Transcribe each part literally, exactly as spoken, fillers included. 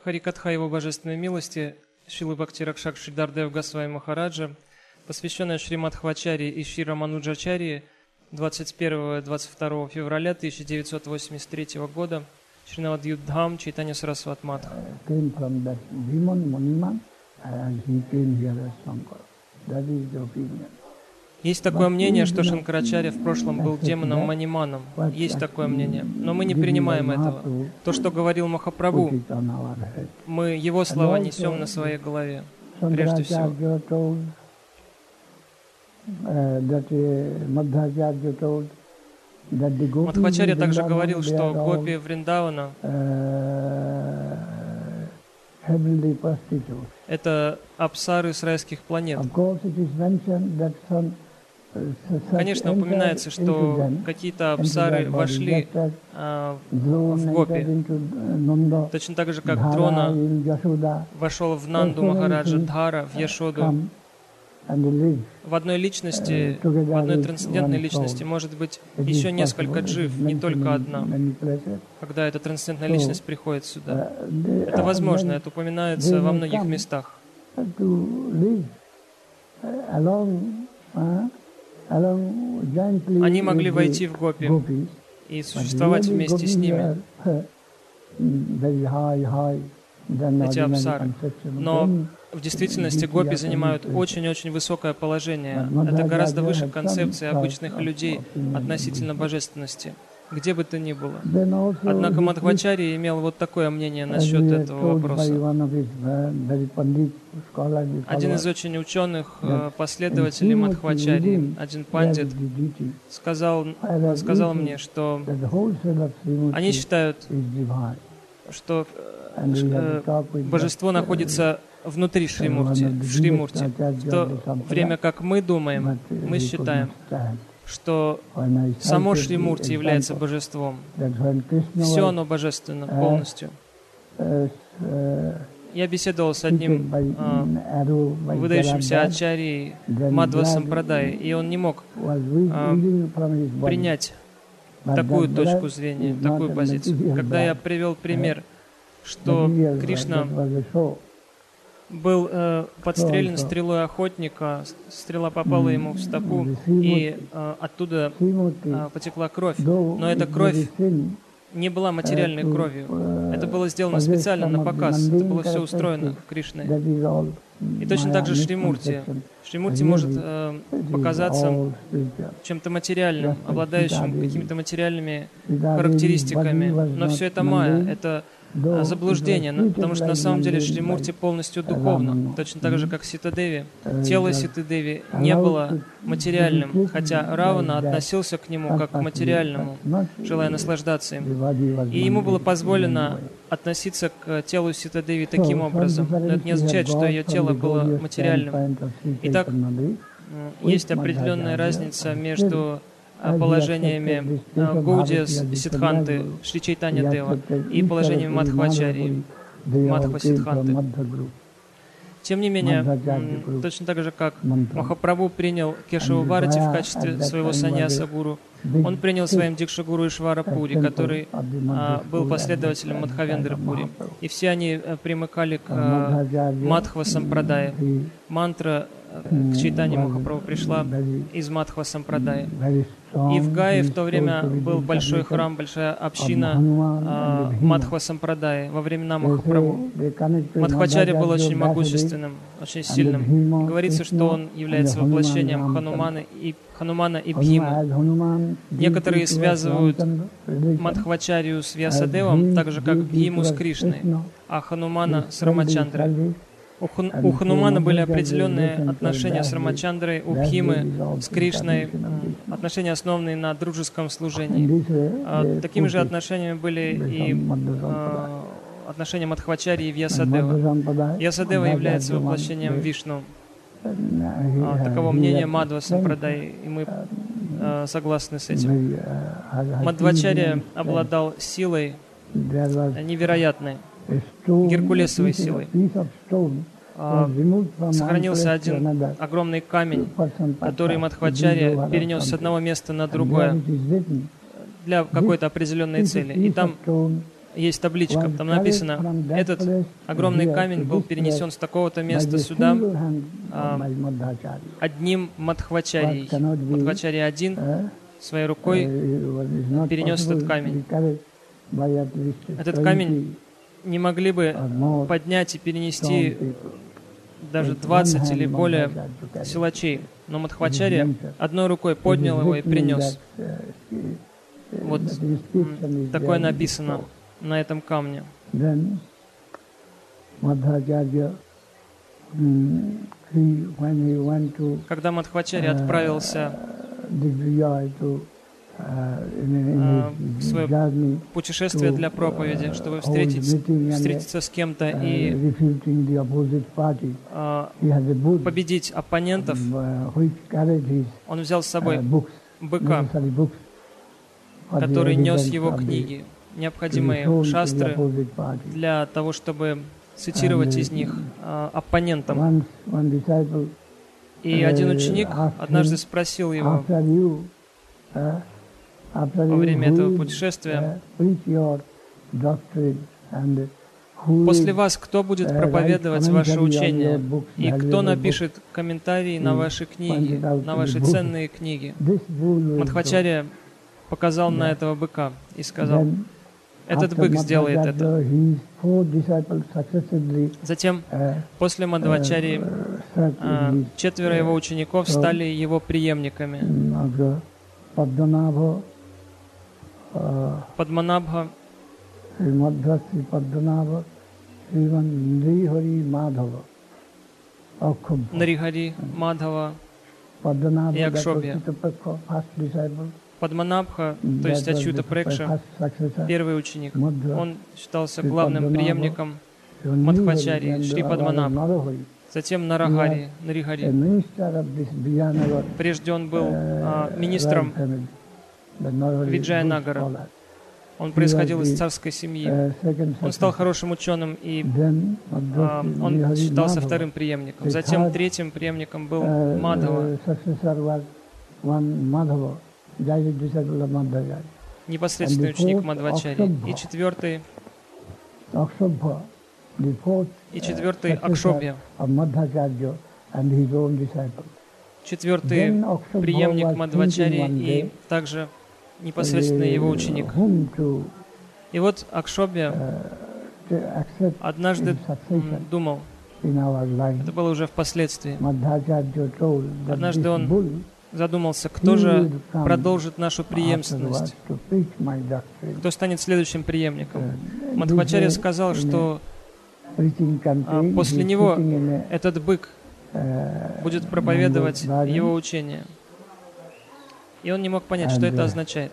Харикатха Его Божественной Милости Шрилы Бхакти Ракшак Шридардев Госвами Махараджа, посвященная Шри Мадхвачарье и Шри Рамануджачарье двадцать первого — двадцать второго февраля тысяча девятьсот восемьдесят третьего года, Шринавад Юддхам, Чайтанья Сарасват Мадх. Есть такое мнение, что Шанкарачарья в прошлом был демоном Маниманом. Есть такое мнение. Но мы не принимаем этого. То, что говорил Махапрабху, мы его слова несем на своей голове, прежде всего. Мадхвачарья также говорил, что гопи Вриндавана это апсары с райских планет. Конечно, упоминается, что какие-то апсары вошли а, в гопи. Точно так же, как Дрона вошел в Нанду Махараджа, Дхара в Яшоду. В одной личности, в одной трансцендентной личности может быть еще несколько джив, не только одна. Когда эта трансцендентная личность приходит сюда. Это возможно, это упоминается во многих местах. Они могли войти в гопи и существовать вместе с ними, эти апсары. Но в действительности гопи занимают очень-очень высокое положение. Это гораздо выше концепции обычных людей относительно божественности, где бы то ни было. Однако Мадхвачарья имел вот такое мнение насчет этого вопроса. Один из очень ученых последователей Мадхвачарьи, один пандит, сказал, сказал мне, что они считают, что божество находится внутри Шримурти, в Шримурти, в то время как мы думаем, мы считаем, что само Шримурти является божеством. Все оно божественно полностью. Я беседовал с одним а, выдающимся ачарьей Мадхва Сампрадай, и он не мог а, принять такую точку зрения, такую позицию. Когда я привел пример, что Кришна был э, подстрелен стрелой охотника, стрела попала ему в стопу, и э, оттуда э, потекла кровь. Но эта кровь не была материальной кровью. Это было сделано специально на показ. Это было все устроено Кришной. И точно так же Шримурти. Шримурти может э, показаться чем-то материальным, обладающим какими-то материальными характеристиками. Но все это майя, это заблуждение, потому что на самом деле Шримурти полностью духовно, точно так же, как Сита-деви. Тело Ситы-деви не было материальным, хотя Равана относился к нему как к материальному, желая наслаждаться им. И ему было позволено относиться к телу Сита-деви таким образом. Но это не означает, что ее тело было материальным. Итак, есть определенная разница между положениями Гаудия Сиддханты, Шри Чайтанья Дева, и положениями Мадхвачарьи, Мадхва Сиддханты. Тем не менее, точно так же, как Махапрабху принял Кешава Бхарати в качестве своего саньяса-гуру, он принял своим дикша-гуру Ишвара Пури, который а, был последователем Мадхавендры Пури. И все они а, примыкали к а, Мадхва Сампрадае. Мантра к Чайтанье Махапрабху пришла из Мадхва Сампрадая. И в Гае в то время был большой храм, большая община а, Мадхва Сампрадая во времена Махапрабху. Мадхвачарья был очень могущественным, очень сильным. Говорится, что он является воплощением Ханумана и, Ханумана и Бхимы. Некоторые связывают Мадхвачарью с Вьясадевом, так же как Бхиму с Кришной, а Ханумана с Рамачандрой. У, Хан, у Ханумана были определенные отношения с Рамачандрой, у Бхимы с Кришной, отношения, основанные на дружеском служении. А, такими же отношениями были и а, отношения Мадхвачарьи и Вьясадева. Вьясадева является воплощением Вишну. А, таково мнение Мадхва Сампрадай, и мы а, согласны с этим. Мадхвачарья обладал силой невероятной, геркулесовой силой. А, сохранился один огромный камень, который Мадхвачарья перенес с одного места на другое для какой-то определенной цели. И там есть табличка, там написано, этот огромный камень был перенесен с такого-то места сюда а, одним Мадхвачарьей. Мадхвачарья один своей рукой перенес этот камень. Этот камень не могли бы поднять и перенести даже двадцать или более силачей. Но Мадхвачарья одной рукой поднял его и принес. Вот такое написано на этом камне. Когда Мадхвачарья отправился в свое путешествие для проповеди, чтобы встретить, встретиться с кем-то и победить оппонентов, он взял с собой быка, который нес его книги, необходимые шастры для того, чтобы цитировать из них оппонентам. И один ученик однажды спросил его во время этого путешествия: «После вас кто будет проповедовать ваше учение? И кто напишет комментарии на ваши книги, на ваши ценные книги?» Мадхвачарья показал на этого быка и сказал: «Этот бык сделает это». Затем, после Мадхвачарьи, четверо его учеников стали его преемниками. Падманабха, Нарихари, Мадхава и Акшобья. Падманабха, то есть Ачюта Прекша, первый ученик, он считался главным преемником Мадхвачарьи, Шри Падманабха. Затем Нарахари, Нарихари. Прежде он был а, министром Виджаянагара. Он происходил из царской семьи. Он стал хорошим ученым, и а, он считался вторым преемником. Затем третьим преемником был Мадхава, непосредственный ученик Мадхвачарьи. И четвертый, и четвертый Акшобья, четвертый преемник Мадхвачарьи и также непосредственно его ученик. И вот Акшобья однажды думал, это было уже впоследствии, однажды он задумался, кто же продолжит нашу преемственность, кто станет следующим преемником. Мадхвачарья сказал, что а после него этот бык будет проповедовать его учение. И он не мог понять, что это означает.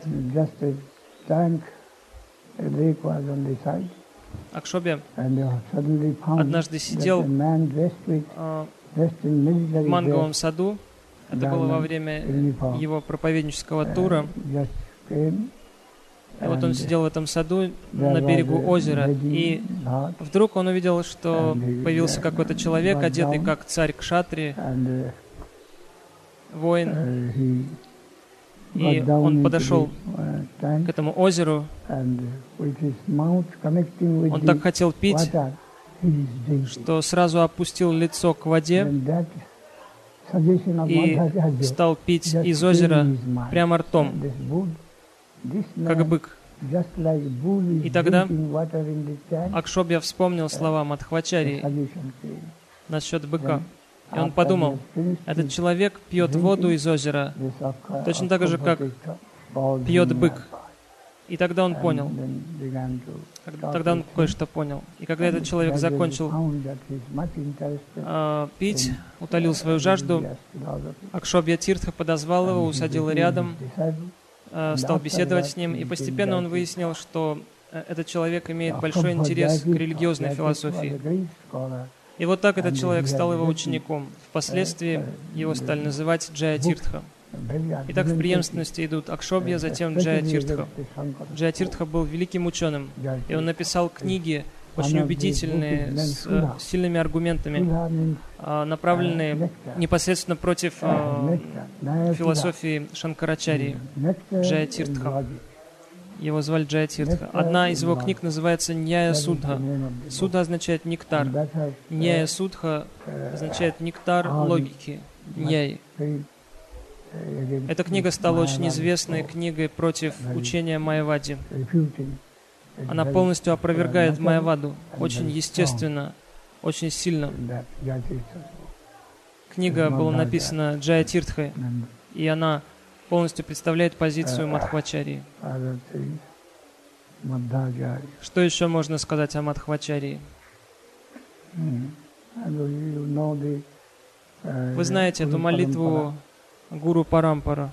Акшобья однажды сидел а, в манговом саду. Это было во время его проповеднического тура. И вот он сидел в этом саду на берегу озера, и вдруг он увидел, что появился какой-то человек, одетый как царь Кшатри, воин. И он подошел к этому озеру. Он так хотел пить, что сразу опустил лицо к воде и стал пить из озера прямо ртом, как бык. И тогда Акшобья вспомнил слова Мадхвачарьи насчет быка. И он подумал, этот человек пьет воду из озера, точно так же, как пьет бык. И тогда он понял, тогда он кое-что понял. И когда этот человек закончил э, пить, утолил свою жажду, Акшобья Тиртха подозвал его, усадил рядом, э, стал беседовать с ним, и постепенно он выяснил, что этот человек имеет большой интерес к религиозной философии. И вот так этот человек стал его учеником. Впоследствии его стали называть Джая-Тиртха. Итак, в преемственности идут Акшобья, затем Джая-Тиртха. Джая-Тиртха был великим ученым, и он написал книги, очень убедительные, с э, сильными аргументами, э, направленные непосредственно против э, философии Шанкарачарьи, Джая-Тиртха. Его звали Джаятиртха. Одна из его книг называется Ньяя Судха. Судха означает нектар. Ньяя Судха означает нектар логики. Ньяи. Эта книга стала очень известной книгой против учения Майявади. Она полностью опровергает Майяваду, очень естественно, очень сильно. Книга была написана Джаятиртхой, и она полностью представляет позицию Мадхвачарьи. Что еще можно сказать о Мадхвачарьи? Вы знаете эту молитву Гуру Парампара.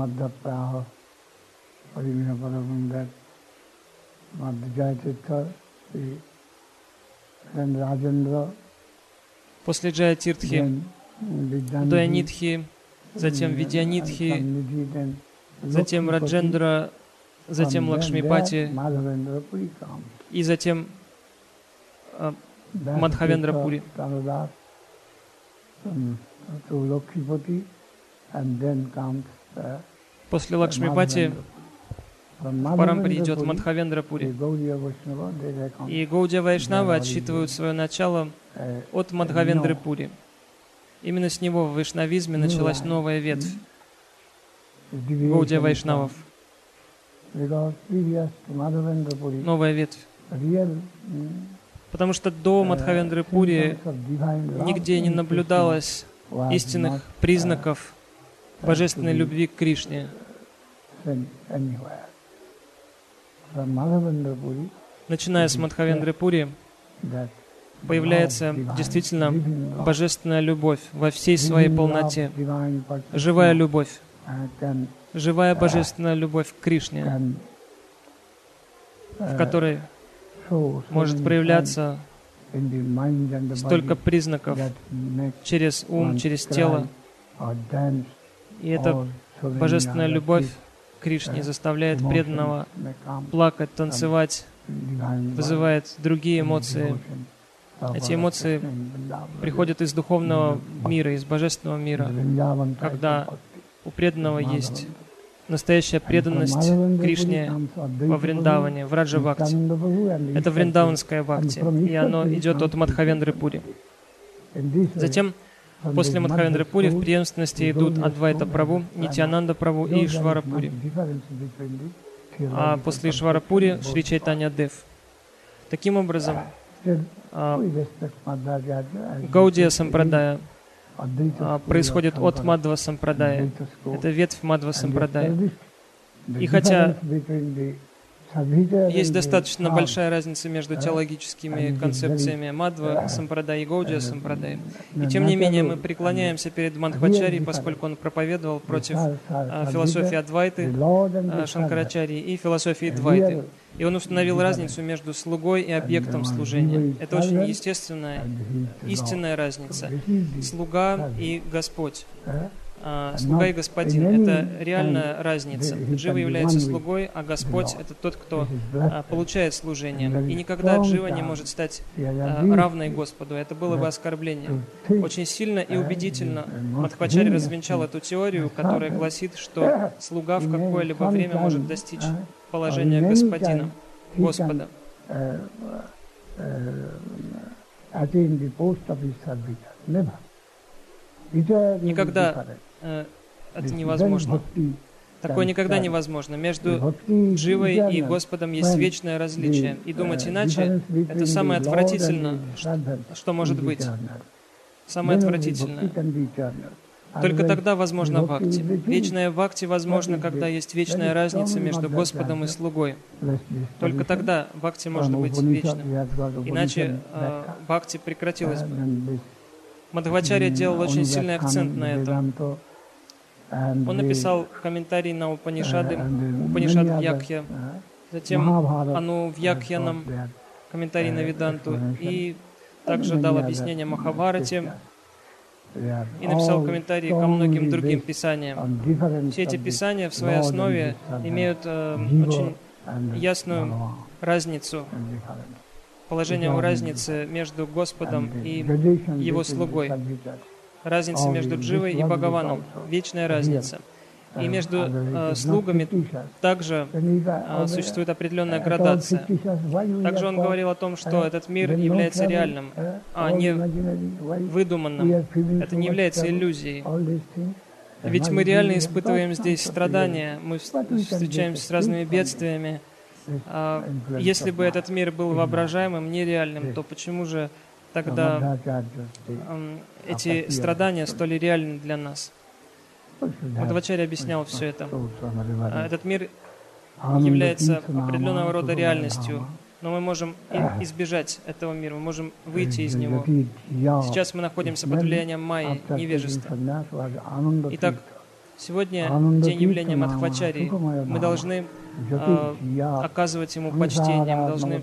После Джаятиртхи, Дайанитхи, затем Видьянитхи, затем Раджендра, затем Лакшмипати и затем э, Мадхавендрапури. После Лакшмипати в Парампаре идет Мадхавендрапури. И Гаудия Вайшнавы отсчитывают свое начало от Мадхавендрапури. Именно с него в вайшнавизме началась новая ветвь Гаудия Вайшнавов. Новая ветвь. Потому что до Мадхавендрапури нигде не наблюдалось истинных признаков божественной любви к Кришне. Начиная с Мадхавендрапури появляется действительно божественная любовь во всей своей полноте, живая любовь, живая божественная любовь к Кришне, в которой может проявляться столько признаков через ум, через тело. И эта божественная любовь к Кришне заставляет преданного плакать, танцевать, вызывает другие эмоции. Эти эмоции приходят из духовного мира, из божественного мира, когда у преданного есть настоящая преданность Кришне во Вриндаване, в Раджа-бхакти. Это вриндаванская бхакти, и оно идет от Мадхавендрапури. Затем, после Мадхавендрапури в преемственности идут Адвайта Прабху, Нитьянанда Прабху и Ишвара Пури. А после Ишвара Пури Шри Чайтанья Дев. Таким образом, Гаудия Сампрадая происходит от Мадхва Сампрадая. Это ветвь Мадхва Сампрадая. И хотя есть достаточно большая разница между теологическими концепциями Мадхва Сампрадая и Гаудия Сампрадая, и тем не менее мы преклоняемся перед Мадхвачарьей, поскольку он проповедовал против а, философии Адвайты, а, Шанкарачарьи и философии Двайты. И он установил разницу между слугой и объектом служения. Это очень естественная, истинная разница. Слуга и Господь. А, слуга и господин — это реальная разница. Джива является слугой, а Господь — это тот, кто а, получает служение. И никогда Джива не может стать а, равной Господу. Это было бы оскорбление. Очень сильно и убедительно Мадхвачарья развенчал эту теорию, которая гласит, что слуга в какое-либо время может достичь положения господина, Господа. Никогда э, это невозможно. Такое никогда невозможно. Между Дживой и Господом есть вечное различие. И думать иначе — это самое отвратительное, что, что может быть. Самое отвратительное. Только тогда возможно бхакти. Вечная бхакти возможна, когда есть вечная разница между Господом и слугой. Только тогда бхакти может быть вечным. Иначе э, бхакти прекратилась бы. Мадхвачарья делал очень сильный акцент на этом. Он написал комментарий на Упанишады, Упанишад Вьякхья, затем Ану Вьякхьянам, комментарий на Веданту, и также дал объяснение Махабхарате, и написал комментарии ко многим другим писаниям. Все эти писания в своей основе имеют э, очень ясную разницу, положение о разнице между Господом и Его слугой, разница между Дживой и Бхагаваном, вечная разница. И между э, слугами также э, существует определенная градация. Также он говорил о том, что этот мир является реальным, а не выдуманным. Это не является иллюзией. Ведь мы реально испытываем здесь страдания, мы встречаемся с разными бедствиями. А если бы этот мир был воображаемым, нереальным, то почему же тогда э, эти страдания столь реальны для нас? Мадхвачарья объяснял все это. Этот мир является определенного рода реальностью, но мы можем избежать этого мира, мы можем выйти из него. Сейчас мы находимся под влиянием майи, невежества. Итак, сегодня день явления Мадхвачарьи. Мы должны э, оказывать ему почтение, мы должны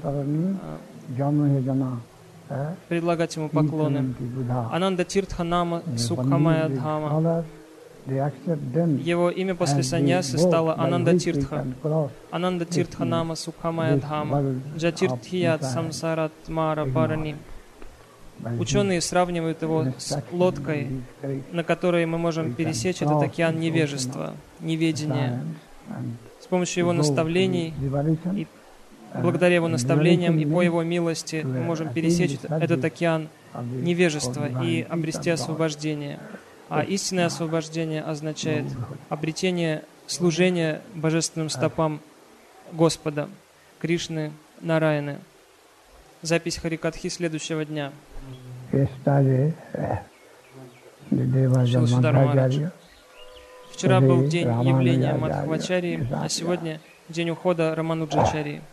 э, предлагать ему поклоны. Ананда Тиртха Нама Сукхамая Дхама. Его имя после саньясы стало Ананда Тиртха. Ананда Тиртха Нама Сукхамая Дхама. Джатиртхият Самсарат Мара Парани. Ученые сравнивают его с лодкой, на которой мы можем пересечь этот океан невежества, неведения. С помощью его наставлений, и благодаря его наставлениям и по его милости мы можем пересечь этот океан невежества и обрести освобождение. А истинное освобождение означает обретение служения божественным стопам Господа, Кришны, Нараяны. Запись Харикатхи следующего дня. Вчера был день явления Мадхвачарьи, а сегодня день ухода Рамануджачарьи.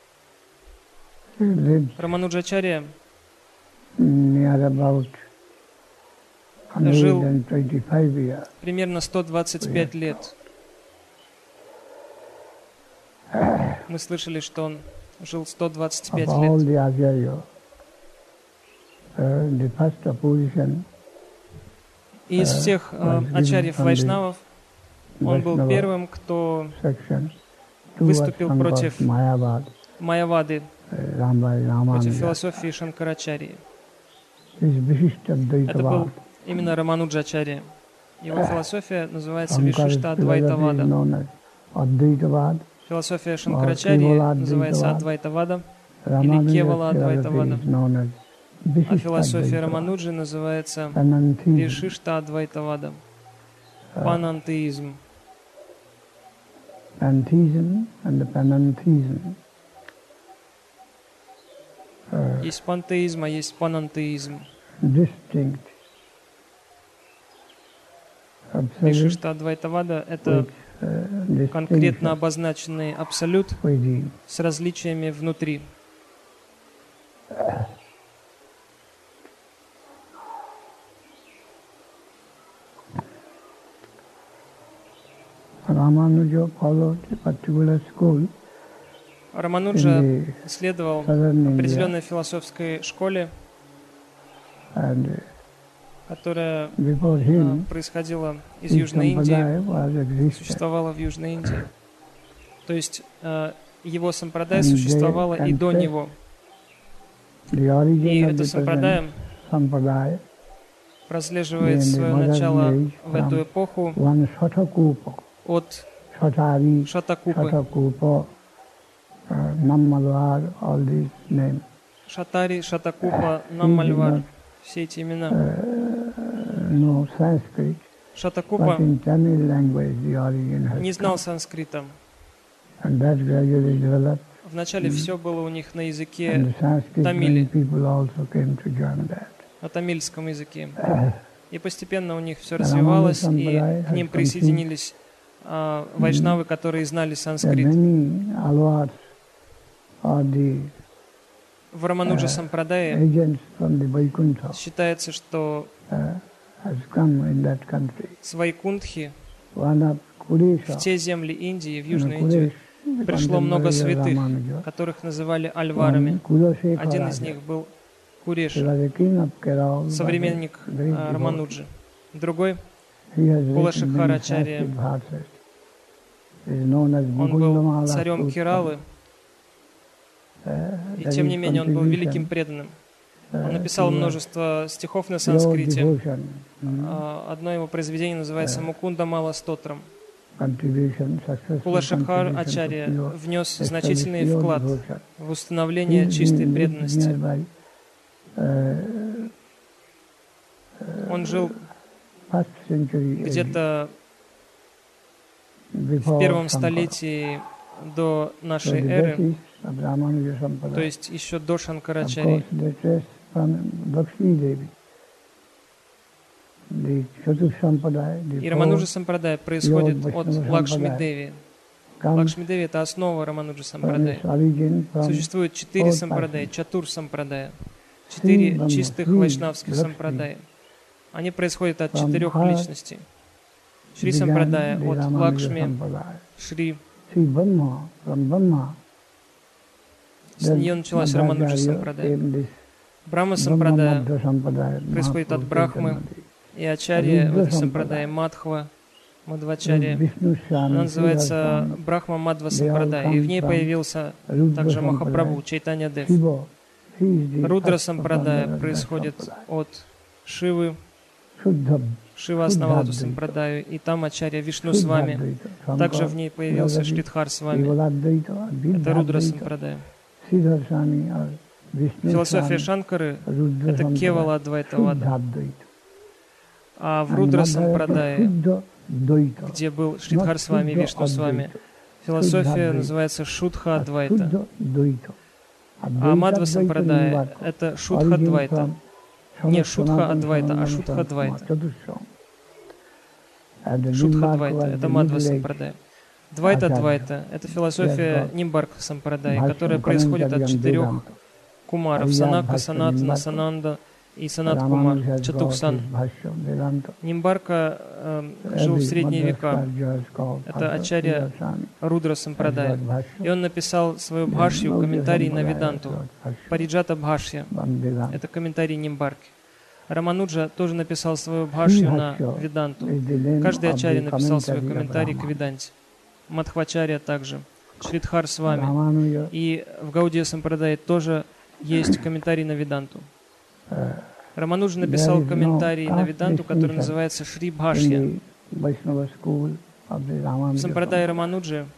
Рамануджачарья жил примерно сто двадцать пять лет. Мы слышали, что он жил сто двадцать пять лет. И из всех э, ачарьев вайшнавов он был первым, кто выступил против майявады, против философии Шанкарачарьи. Это был именно Рамануджачарья. Его философия называется Вишишта Адвайтавада. Философия Шанкарачарьи называется Адвайтавада или Кевала Адвайтавада. А философия Рамануджи называется Вишишта Адвайтавада. Панантеизм. Есть пантеизм, а есть панантеизм. Вишишта Адвайтавада — это конкретно обозначенный абсолют с различиями внутри. Рамануджа следовал определенной философской школе, которая а, происходила из Южной Индии, существовала в Южной Индии. То есть а, его сампрадай существовало и до него. И это сампрадай прослеживает свое начало в эту эпоху от Шатакупы. Шатари, Шатакупа, Наммальвар. Все эти имена. Шатакупа не знал санскрита. Вначале все было у них на языке тамили, на тамильском языке. И постепенно у них все развивалось, и к ним присоединились а, вайшнавы, которые знали санскрит. В Рамануджа Сампрадае считается, что с Вайкунтхи в те земли Индии, в Южную Индию, пришло много святых, которых называли альварами. Один из них был Куреш, современник а, Рамануджи. Другой — Кулашикхарачарья. Он был царем Кералы, и тем не менее он был великим преданным. Он написал множество стихов на санскрите. Одно его произведение называется «Мукунда Мала Стотрам». Кула-Шекхар Ачарья внес значительный вклад в установление чистой преданности. Он жил где-то в первом столетии до нашей эры, то есть еще до Шанкарачарьи. И Рамануджа Сампрадай происходит от Лакшми Деви. Лакшми Деви — это основа Рамануджа Сампрадай. Существует четыре сампрадая, чатур сампрадая, четыре чистых вайшнавских сампрадая. Они происходят от четырех личностей. Шри Сампрадая от Лакшми, Шри. С нее началась Рамануджа Сампрадая. Брахма Сампрадая происходит от Брахмы, и Ачарья в этой сампрадае Мадхва, Мадхвачарья. Она называется Брахма Мадхва Сампрадая, и в ней появился также Махапрабху, Чайтанья Дев. Рудра Сампрадая происходит от Шивы. Шива основал эту сампрадаю, и там Ачарья Вишну с вами. Также в ней появился Шридхар с вами. Это Рудра Сампрадая. Философия Шанкары — это Кевала Адвайта Вада. А в Рудра Сампрадае, где был Шридхар с вами, Вишну с вами, философия называется Шудха Адвайта. А Мадхва Сампрадая — это Шудха Адвайта. Не Шудха Адвайта, а Шудха Адвайта. Шудха Адвайта — это Мадхва Сампрадая. Двайта Адвайта — это философия Нимбарка Сампрадай, которая происходит от четырех кумаров — Санака, Санатана, Сананда и Санат Кумар, Чатуксан. Нимбарка э, жил в средние века. Это Ачарья Рудра Сампрадая. И он написал свою бхашью, комментарий на Веданту. Париджата Бхашья. Это комментарий Нимбарки. Рамануджа тоже написал свою бхашью на Веданту. Каждый Ачарья написал свой комментарий к Веданте. Мадхвачарья также. Шридхар с вами. И в Гаудия Сампрадае тоже есть комментарий на Веданту. Рамануджа написал комментарий на Веданту, который называется Шри Бхашья. В Сампрадае Рамануджи,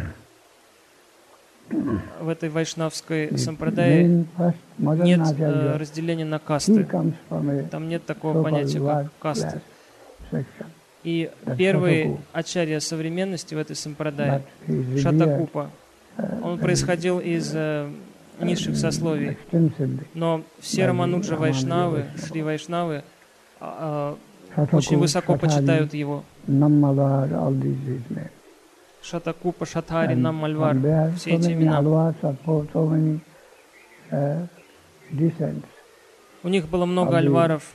в этой вайшнавской сампрадае, нет э, разделения на касты. Там нет такого понятия, как касты. И первый ачарья современности в этой сампрадае, Шатакупа, он происходил из э, низших сословий. Но все Рамануджа Вайшнавы, Шри Вайшнавы, э, очень высоко почитают его. Шатакупа, Шатхари, Наммальвар, все эти имена. У них было много альваров,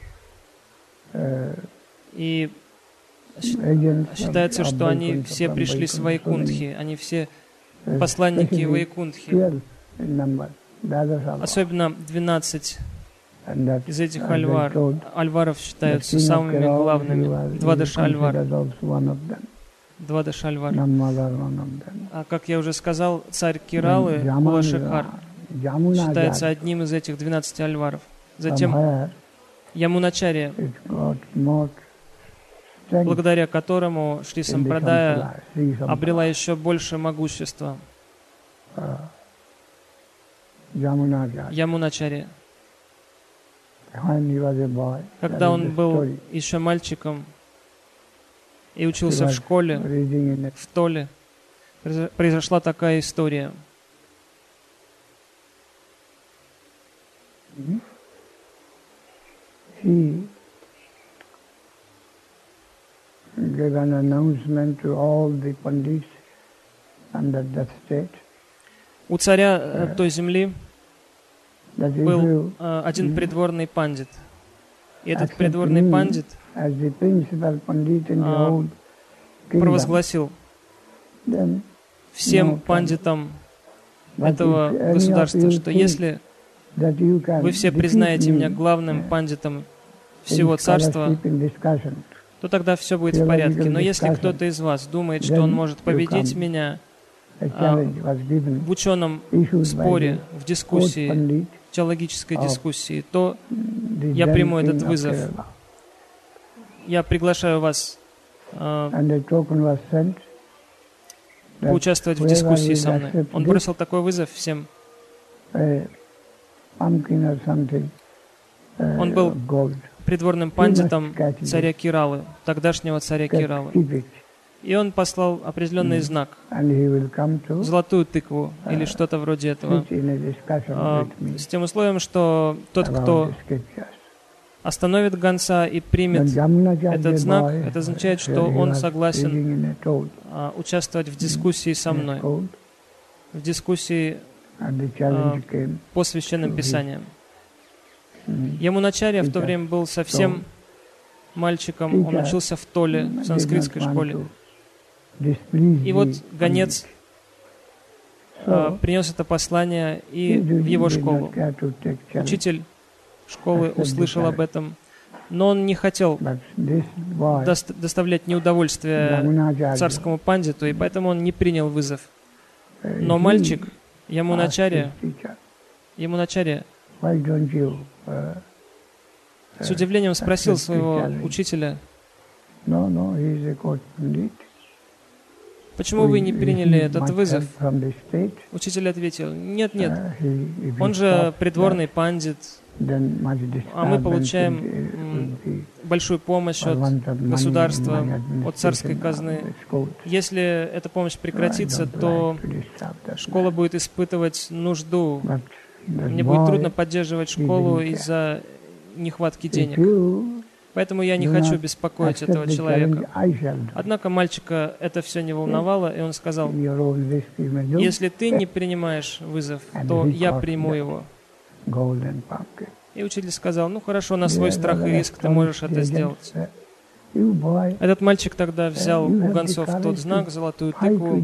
и считается, что они все пришли с Вайкунтхи, они все посланники Вайкунтхи. Особенно двенадцать из этих альвар, альваров считаются самыми главными. Двадаша альвар. Двадаша альвар. А как я уже сказал, царь Кералы, Кула-Шекхар, считается одним из этих двенадцати альваров. Затем Ямуначарья, благодаря которому Шри Сампрадая обрела еще больше могущества. Ямуначарья. Когда он был еще мальчиком и учился в школе, в Толе, произошла такая история. He gave an announcement to all the pandits under that state. У царя той земли был uh, один придворный пандит. И этот придворный пандит uh, провозгласил всем пандитам этого государства, что если вы все признаете меня главным пандитом всего царства, то тогда все будет в порядке. Но если кто-то из вас думает, что он может победить меня а, в ученом споре, в дискуссии, в теологической дискуссии, то я приму этот вызов. Я приглашаю вас а, поучаствовать в дискуссии со мной. Он бросил такой вызов всем. Он был придворным пандитом царя Киралы, тогдашнего царя Киралы. И он послал определенный знак, золотую тыкву или что-то вроде этого, с тем условием, что тот, кто остановит гонца и примет этот знак, это означает, что он согласен а, участвовать в дискуссии со мной, в дискуссии а, по Священным Писаниям. Ямуначарья в то время был совсем мальчиком, он учился в Толе, в санскритской школе. И вот гонец а, принес это послание и в его школу. Учитель школы услышал об этом, но он не хотел дост- доставлять неудовольствие царскому пандиту, и поэтому он не принял вызов. Но мальчик, Ямуначарья, Ямуначарья с удивлением спросил своего учителя, почему вы не приняли этот вызов? Учитель ответил, нет, нет, он же придворный пандит, а мы получаем большую помощь от государства, от царской казны. Если эта помощь прекратится, то школа будет испытывать нужду. Мне будет трудно поддерживать школу из-за нехватки денег. Поэтому я не хочу беспокоить этого человека. Однако мальчика это все не волновало, и он сказал, если ты не принимаешь вызов, то я приму его. И учитель сказал, ну хорошо, на свой страх и риск ты можешь это сделать. Этот мальчик тогда взял у гонцов тот знак, золотую тыкву,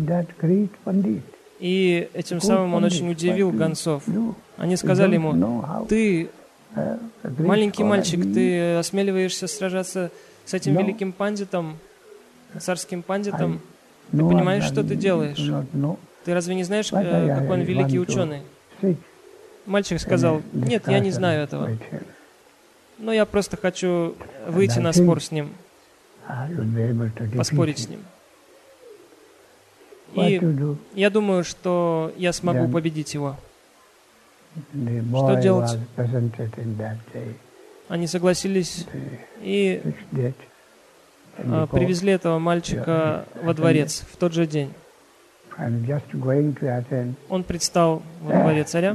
и этим самым он очень удивил гонцов. Они сказали ему, ты, маленький мальчик, ты осмеливаешься сражаться с этим великим пандитом, царским пандитом? Ты понимаешь, что ты делаешь? Ты разве не знаешь, какой он великий ученый? Мальчик сказал, нет, я не знаю этого. Но я просто хочу выйти на спор с ним, поспорить с ним. И я думаю, что я смогу победить его. Что делать? Они согласились и а, привезли этого мальчика во дворец в тот же день. Он предстал во дворе царя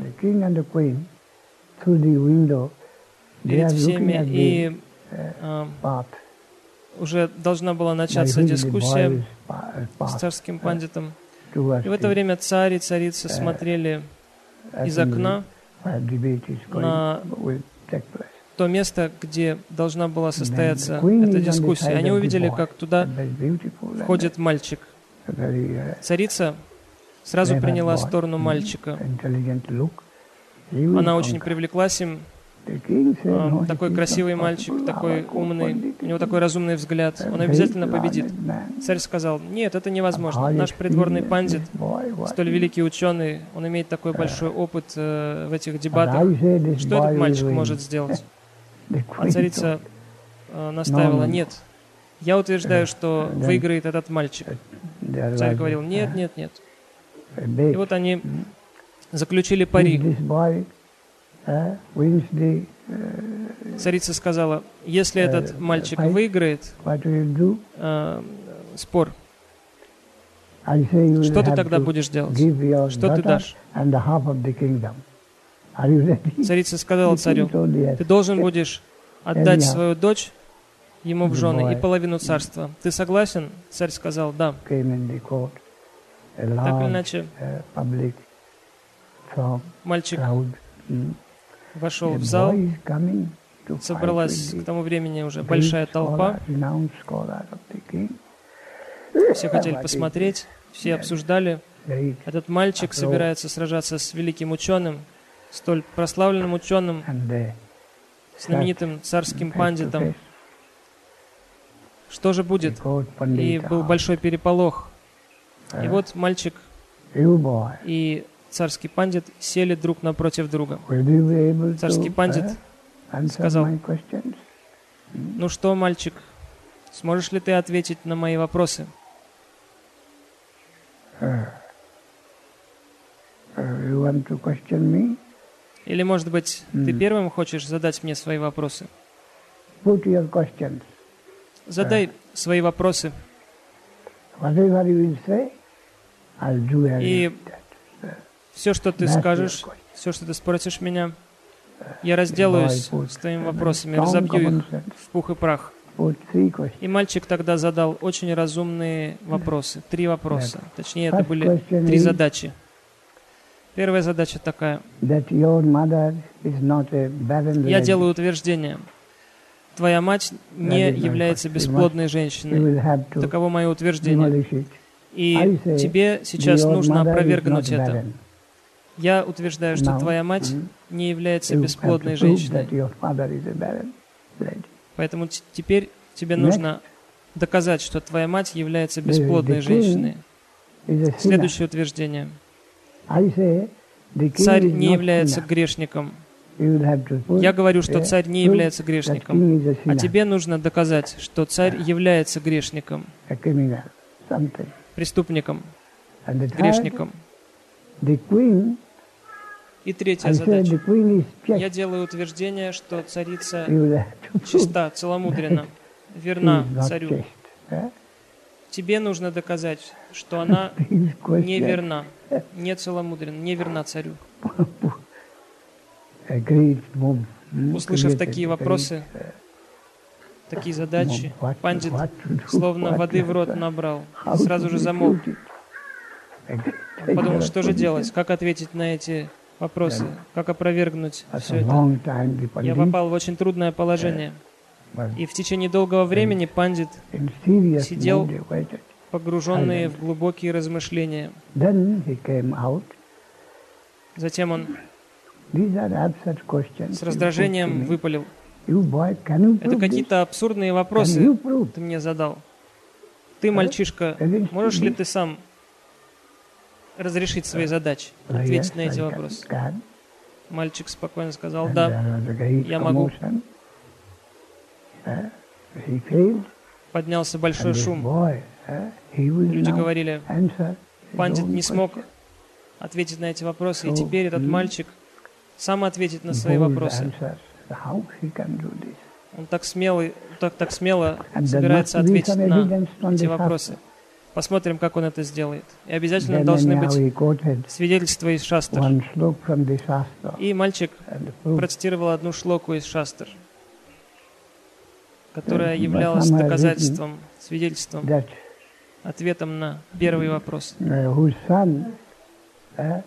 перед всеми, и а, уже должна была начаться дискуссия с царским пандитом. И в это время царь и царица смотрели из окна на то место, где должна была состояться эта дискуссия. Они увидели, как туда входит мальчик. Царица сразу приняла сторону мальчика. Она очень привлеклась им. А, такой красивый мальчик, такой умный, у него такой разумный взгляд. Он обязательно победит. Царь сказал, нет, это невозможно. Наш придворный пандит, столь великий ученый, он имеет такой большой опыт э, в этих дебатах. Что этот мальчик может сделать? А царица э, настаивала, нет, я утверждаю, что выиграет этот мальчик. Царь говорил, нет, нет, нет. И вот они заключили пари. Царица сказала, если этот мальчик выиграет э, спор, что ты тогда будешь делать? Что ты дашь? Царица сказала царю, ты должен будешь отдать свою дочь ему в жены и половину царства. Ты согласен? Царь сказал, да. Так или иначе, мальчик вошел в зал, собралась к тому времени уже большая толпа. Все хотели посмотреть, все обсуждали. Этот мальчик собирается сражаться с великим ученым, столь прославленным ученым, знаменитым царским пандитом. Что же будет? И был большой переполох. И вот мальчик и царский пандит сели друг напротив друга. Царский пандит сказал, ну что, мальчик, сможешь ли ты ответить на мои вопросы? Uh, uh, you want to question me? Или, может быть, Mm. ты первым хочешь задать мне свои вопросы? Put your questions. Задай свои вопросы. Whatever you will say, I'll do as И that. все, что ты That's your скажешь, question. все, что ты спросишь меня, я разделаюсь Boy put с твоими a вопросами, strong разобью common их sense. в пух и прах. Put three questions. И мальчик тогда задал очень разумные вопросы, три вопроса. Точнее, это First были question три is задачи. Первая задача такая. That your mother is not a barren Я lady. делаю утверждение. Твоя мать не That is my является question. бесплодной You женщиной. will have to Таково мое утверждение. demolish it. И I say, тебе сейчас your нужно mother is опровергнуть not это. barren. Я утверждаю, что Now, твоя мать mm, не является You have to бесплодной prove женщиной. that your father is a barren lady. Поэтому т- теперь тебе Next. нужно доказать, что твоя мать является The- бесплодной the king женщиной. is a sinner. Следующее утверждение. I say the king Царь is не not является sinner. грешником. You will have to prove, Я говорю, что yeah, царь не prove является that грешником. king is a А sinner, тебе нужно доказать, что царь является грешником, a criminal, something. преступником, And the third, грешником. the queen, И третья I say задача. the queen is Я chaste. делаю утверждение, что царица You will have to prove чиста, целомудренна, she верна is not царю. chaste. Yeah? Тебе нужно доказать, что она These questions не верна, не целомудренна, не верна царю. a great move, mm, Услышав created такие a вопросы, great, uh, такие задачи, what to- пандит what to do, словно what воды to в рот answer, набрал, how сразу to же замолк. refute it. A great Подумал, dangerous что же position. делать, как ответить на эти вопросы, как опровергнуть After все a это. long time, the Я Pandit попал в очень трудное положение. was И в течение долгого времени пандит, in serious сидел mood, waited. погруженный в глубокие размышления. Then he came out. Затем он These are absurd questions. с you раздражением put to me. выпалил. You boy, can you Это prove this? какие-то абсурдные Can вопросы you prove? ты мне задал. Ты, мальчишка, Against можешь ли me? ты сам разрешить свои задачи, Uh, ответить yes, на эти I вопросы? can. Мальчик спокойно сказал, And да. there was a great я могу. commotion. Uh, he failed. Поднялся большой And this шум. boy, uh, he will Люди now говорили, answer his пандит own не смог question. ответить на эти вопросы, и So, теперь этот mm, мальчик сам ответит на свои Bold вопросы. answers. How he can do this? Он так смелый, так, так смело And there собирается must be ответить some на evidence from эти the вопросы. Посмотрим, как он это сделает. И обязательно Then должны anyhow быть he quoted свидетельства из шастр. one sloka from the Shastra И мальчик and proved процитировал одну шлоку из шастр, которая That являлась Brahma has доказательством, свидетельством, that ответом на первый вопрос. uh, whose son uh,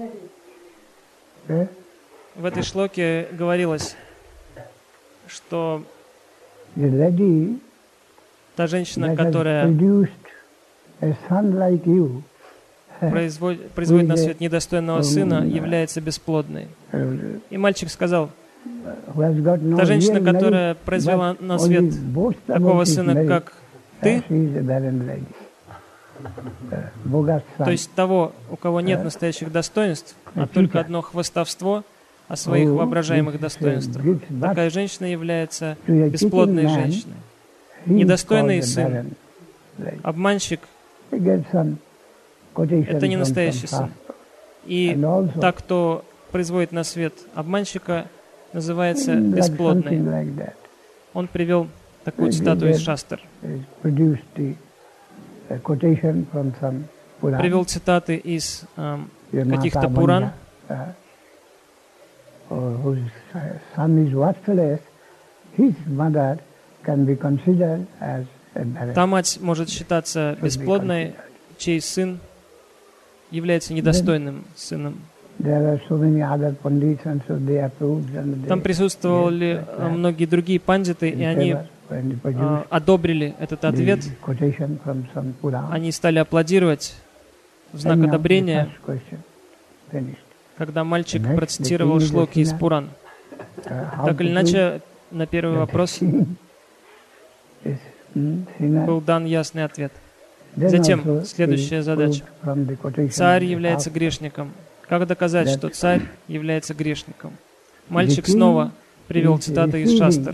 uh, В этой шлоке говорилось, что the lady та женщина, that has которая produced a son like you производит, производит на свет недостойного сына, является бесплодной. uh, И мальчик сказал, who has got no та женщина, real которая marriage, произвела but на only свет boast about такого his сына, marriage, как uh, ты, she is a barren lady. Uh, bogus son. то есть того, у кого нет настоящих достоинств, а только одно хвастовство о своих воображаемых достоинствах. Такая женщина является бесплодной женщиной. He is недостойный called a сын. barren lady. Обманщик He gets some quotation — это не from настоящий some сын. Shastra. И And also, та, кто производит на свет обманщика, называется like бесплодной. something like that. Он привел такую цитату из шастр. He produced the uh, quotation from some Puran. Привел цитаты из эм, Your каких-то Mata Пуран, Manda, uh, or whose son is worthless, his mother can be considered as a barren. та мать может считаться бесплодной, чей сын является недостойным сыном. There are so many other pundits, and so they approved, and Там they присутствовали yes, э, многие другие пандиты, и in они favor when they э, produced одобрили этот ответ. the quotation from some Puran. Они стали аплодировать в знак Anyhow, the одобрения, first question finished. когда мальчик Next, процитировал the king шлоки из is a Пуран. Uh, how Так или to иначе, на первый prove вопрос that the king is, mm, sinner. был дан ясный ответ. Then Затем also следующая he задача. proved from the quotation Царь of the является Shastra грешником. Как доказать, that что царь является грешником? Мальчик king снова привел is цитаты из receiving шастр.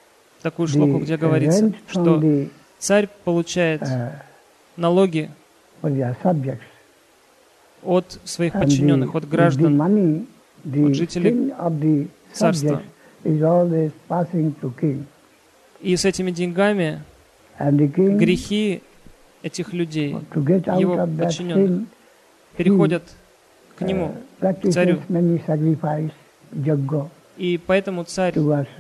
Такую шлоку, the где говорится, rent from что the, царь получает uh, налоги от своих подчиненных, от граждан, от жителей царства. И с этими деньгами грехи этих людей, его подчиненных, переходят к нему, к царю. И поэтому царь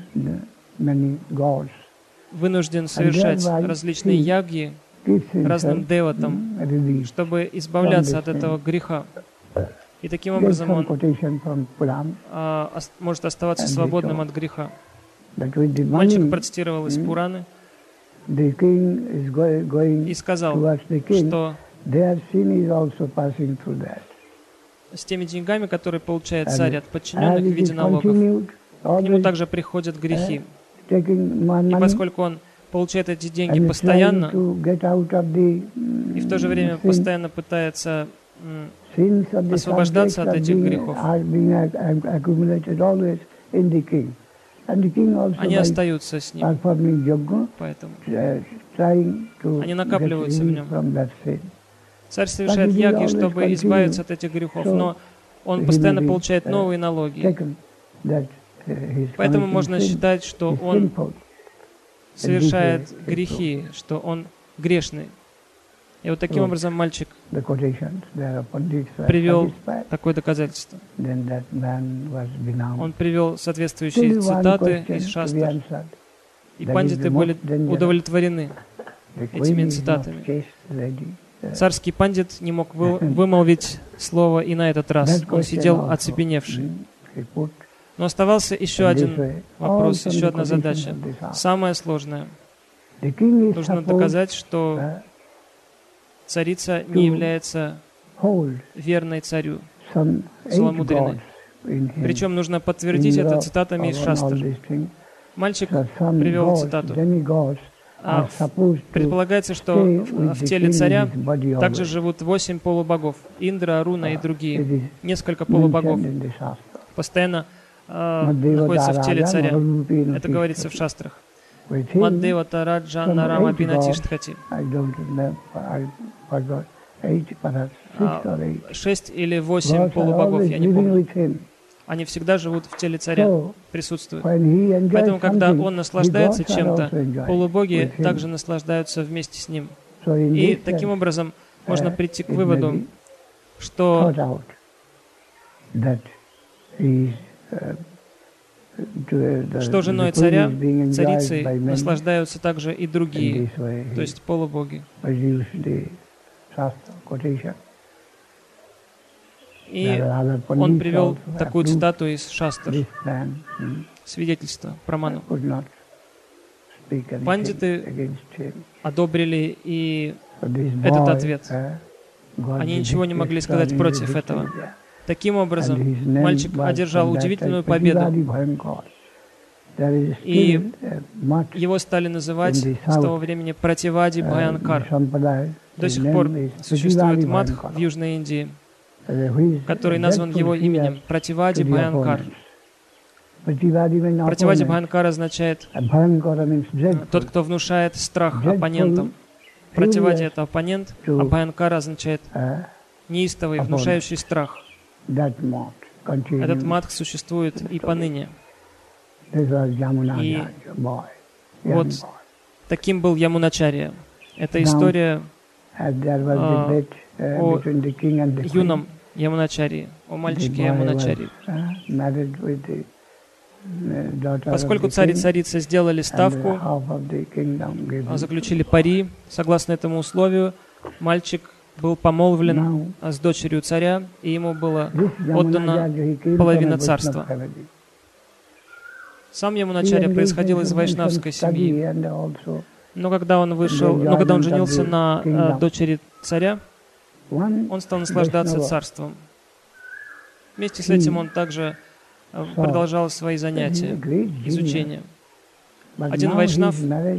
вынужден совершать различные ягьи разным деватам, чтобы избавляться от этого греха. И таким образом он а, ос, может оставаться свободным от греха. Мальчик процитировал из Пураны и сказал, что с теми деньгами, которые получает царь от подчиненных в виде налогов, к нему также приходят грехи. И поскольку он получает эти деньги постоянно, и в то же время постоянно пытается м, освобождаться от этих грехов, они остаются с ним, поэтому они накапливаются в нем. Царь совершает ягьи, чтобы избавиться от этих грехов, но он постоянно получает новые налоги. Поэтому можно считать, что он совершает грехи, что он грешный. И вот таким образом мальчик привел такое доказательство. Он привел соответствующие цитаты из шастр, и пандиты были удовлетворены этими цитатами. Царский пандит не мог вы, вымолвить слово и на этот раз. Он сидел оцепеневший. Но оставался еще один вопрос, еще одна задача, самая сложная. Нужно доказать, что царица не является верной царю, целомудренной. Причем нужно подтвердить это цитатами из шастр. Мальчик привел цитату. А предполагается, что в, в теле царя также живут восемь полубогов. Индра, Аруна и другие. Несколько полубогов постоянно э, находятся в теле царя. Это говорится в шастрах. Маддевата Раджана Рама Бинатиштхати. Шесть или восемь полубогов, я не помню. Они всегда живут в теле царя, присутствуют. Поэтому, когда он наслаждается чем-то, полубоги также наслаждаются вместе с ним. И таким образом можно прийти к выводу, что что женой царя, царицей, наслаждаются также и другие, то есть полубоги. И он привел такую цитату из шастр, свидетельство, праману. Пандиты одобрили и этот ответ. Они ничего не могли сказать против этого. Таким образом, мальчик одержал удивительную победу. И его стали называть с того времени Пративади Бхаянкар. До сих пор существует мадх в Южной Индии, который назван его именем, Пративади Бхаянкар. Пративади Бхаянкар означает тот, кто внушает страх оппонентам. Пративади — это оппонент, а Бхаянкар означает неистовый, внушающий страх. Этот мадх существует и поныне. И вот таким был Ямуначарья. Это история о юном Ямуначарьи, о мальчике Ямуначарьи. Поскольку царь и царица сделали ставку, заключили пари, согласно этому условию, мальчик был помолвлен с дочерью царя, и ему была отдана половина царства. Сам Ямуначарья происходил из вайшнавской семьи, но когда он вышел, но когда он женился на э, дочери царя, он стал наслаждаться царством. Вместе с этим он также э, продолжал свои занятия, изучение. Один вайшнав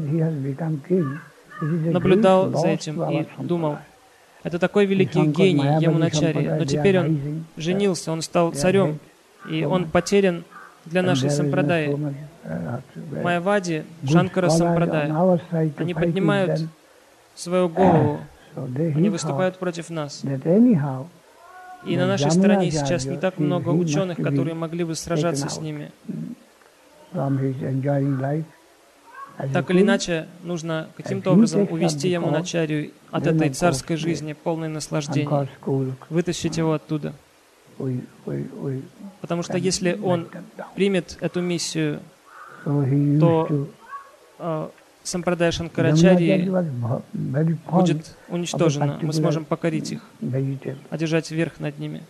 наблюдал за этим и думал: это такой великий гений Ямуначарья, но теперь он женился, он стал царем, и он потерян для нашей сампрадаи. Майявади, Шанкара сампрадая, они поднимают свою голову Они выступают против нас. И на нашей стороне сейчас не так много ученых, которые могли бы сражаться с ними. Так или иначе, нужно каким-то образом увести Ямуначарью от этой царской жизни, полной наслаждений, вытащить его оттуда. Потому что если он примет эту миссию, то э, Сампрадая Шанкарачарьи будет уничтожена. Мы сможем покорить их, одержать верх над ними.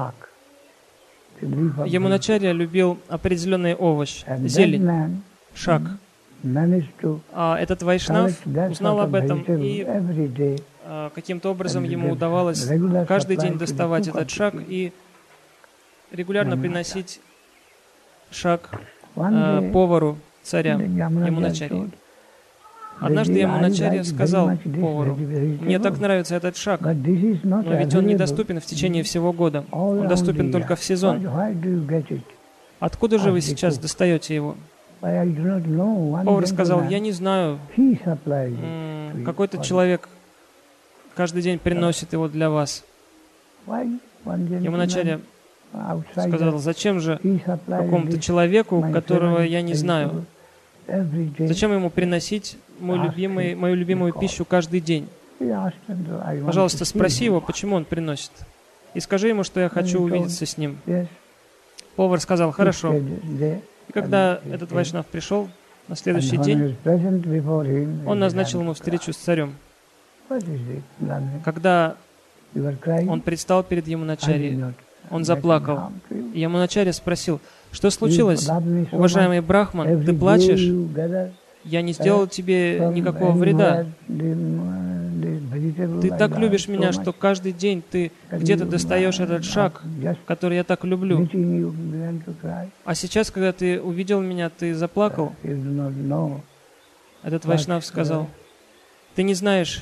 Ямуначарья любил определенный овощ, зелень, шак. А этот вайшнав узнал об этом, и а, каким-то образом ему удавалось каждый день доставать этот шак и регулярно приносить шак а, повару царя Ямуначарьи. Однажды Ямуначарья сказал повару: «Мне так нравится этот шак, но ведь он недоступен в течение всего года. Он доступен только в сезон. Откуда же вы сейчас достаете его?» Повар сказал: «Я не знаю. Какой-то человек каждый день приносит его для вас». Ямуначарья сказал: «Зачем же какому-то человеку, которого я не знаю? Зачем ему приносить мой любимый, мою любимую пищу каждый день? Пожалуйста, спроси его, почему он приносит. И скажи ему, что я хочу увидеться с ним». Повар сказал: «Хорошо». И когда этот вайшнав пришел на следующий день, он назначил ему встречу с царем. Когда он предстал перед Ямуначарьей, он заплакал. И Ямуначарья спросил: «Что случилось, уважаемый брахман? Ты плачешь? Я не сделал тебе никакого вреда. Ты так любишь меня, что каждый день ты где-то достаешь этот шаг, который я так люблю. А сейчас, когда ты увидел меня, ты заплакал?» Этот вайшнав сказал: «Ты не знаешь,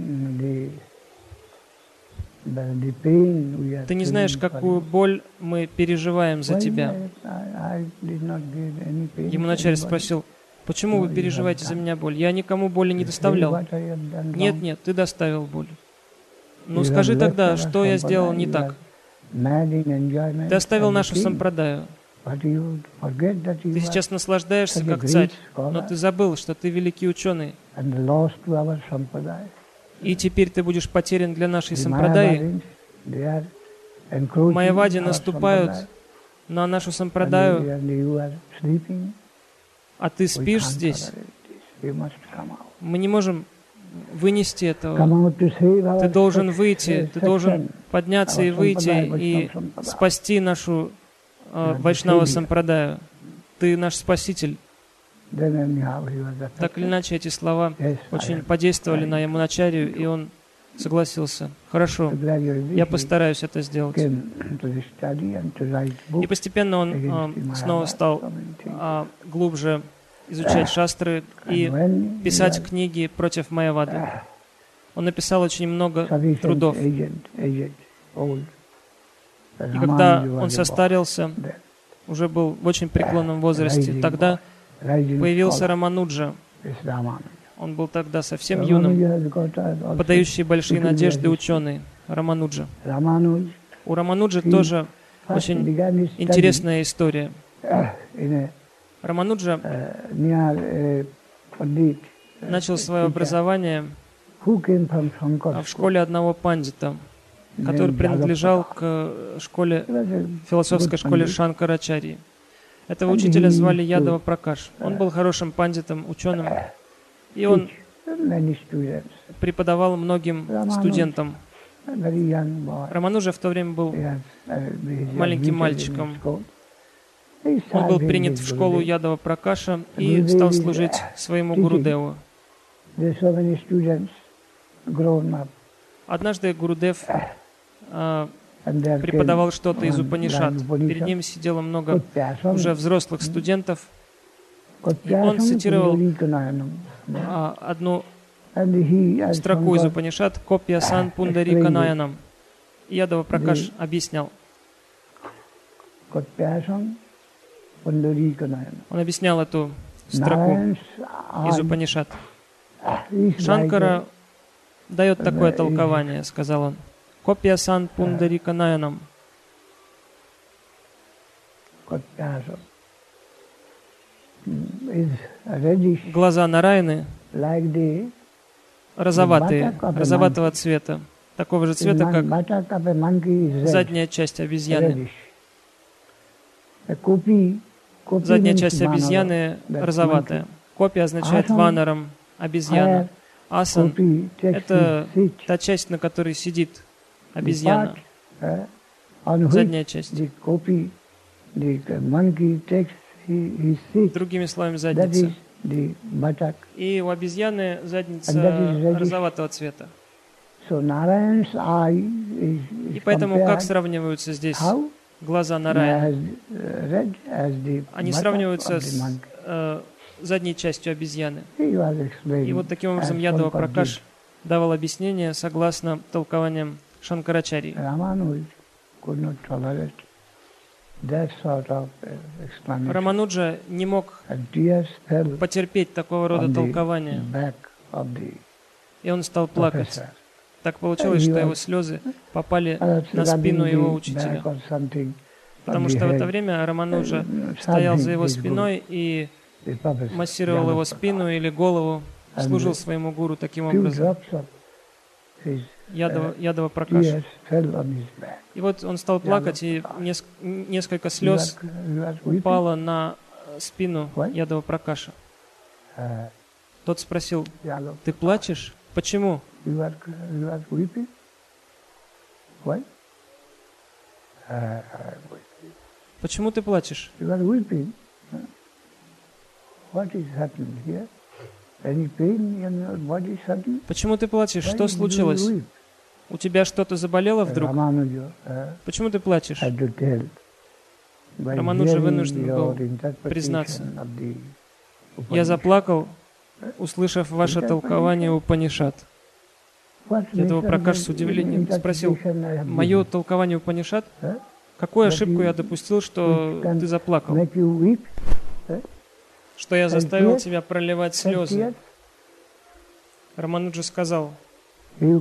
ты не знаешь, какую боль мы переживаем за тебя». Ямуначарья спросил: «Почему вы переживаете за меня боль? Я никому боли не доставлял». «Нет, нет, ты доставил боль». «Ну скажи тогда, что я сделал не так? Ты оставил нашу сампрадаю. Ты сейчас наслаждаешься как царь, но ты забыл, что ты великий ученый. И теперь ты будешь потерян для нашей сампрадаи. Майявади наступают на нашу сампрадаю, а ты спишь здесь. Мы не можем вынести этого. Ты должен выйти, ты должен подняться и выйти и спасти нашу э, Вайшнава Сампрадаю. Ты наш спаситель». Так или иначе, эти слова очень подействовали на Ямуначарью, и он согласился. «Хорошо, я постараюсь это сделать». И постепенно он э, снова стал э, глубже изучать шастры и писать книги против Майявады. Он написал очень много трудов. И когда он состарился, уже был в очень преклонном возрасте, тогда появился Рамануджа. Он был тогда совсем юным, подающий большие надежды ученый Рамануджа. У Рамануджи тоже очень интересная история. Рамануджа начал свое образование в школе одного пандита, который принадлежал к школе, философской школе Шанкарачарьи. Этого учителя звали Ядава Пракаш. Он был хорошим пандитом, ученым, и он преподавал многим студентам. Рамануджа в то время был маленьким мальчиком. Он был принят в школу Ядава Пракаша и стал служить своему Гурудеву. Однажды Гурудев а, преподавал что-то из Упанишад. Перед ним сидело много уже взрослых студентов, и он цитировал а, одну строку из Упанишад «Копья сан пундарика наянам». И Ядава Пракаш объяснял. Он объяснял эту строку из Упанишад. Шанкара дает такое толкование, сказал он. Копья сан пундарика наянам. Глаза Нараяны розоватые, розоватого цвета, такого же цвета, как задняя часть обезьяны. Задняя часть обезьяны розоватая. Копи означает ванарам, обезьяна. Асан — это та часть, на которой сидит обезьяна. Задняя часть. Другими словами, задница. И у обезьяны задница розоватого цвета. И поэтому как сравниваются здесь глаза Нараяны? Они сравниваются с э, задней частью обезьяны. И вот таким образом Ядава Пракаш давал объяснение согласно толкованиям Шанкарачарьи. Рамануджа не мог потерпеть такого рода толкования, и он стал плакать. Так получилось, что его слезы попали на спину его учителя, потому что в это время Рамануджа стоял за его спиной и массировал его спину или голову, служил своему гуру таким образом. Ядава, Ядава Пракаш. И вот он стал плакать, и неск- несколько слез упало на спину Ядава Пракаша. Тот спросил: «Ты плачешь? Почему?» «Почему ты плачешь?» «Почему ты плачешь? Что случилось? У тебя что-то заболело вдруг? Почему ты плачешь?» Рамануджа вынужден был признаться: «Я заплакал, услышав ваше толкование Упанишад». Ядава Пракаш с удивлением спросил: «Мое толкование Упанишад? Какую ошибку я допустил, что ты заплакал? Что я заставил тебя проливать слезы?» Рамануджа сказал: «Вы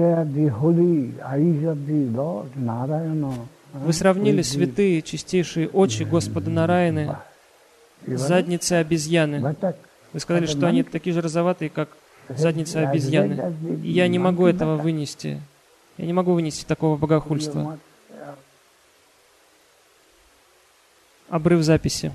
сравнили святые, чистейшие очи Господа Нараяны с задницей обезьяны. Вы сказали, что они такие же розоватые, как задница обезьяны. И я не могу этого вынести. Я не могу вынести такого богохульства». Обрыв записи.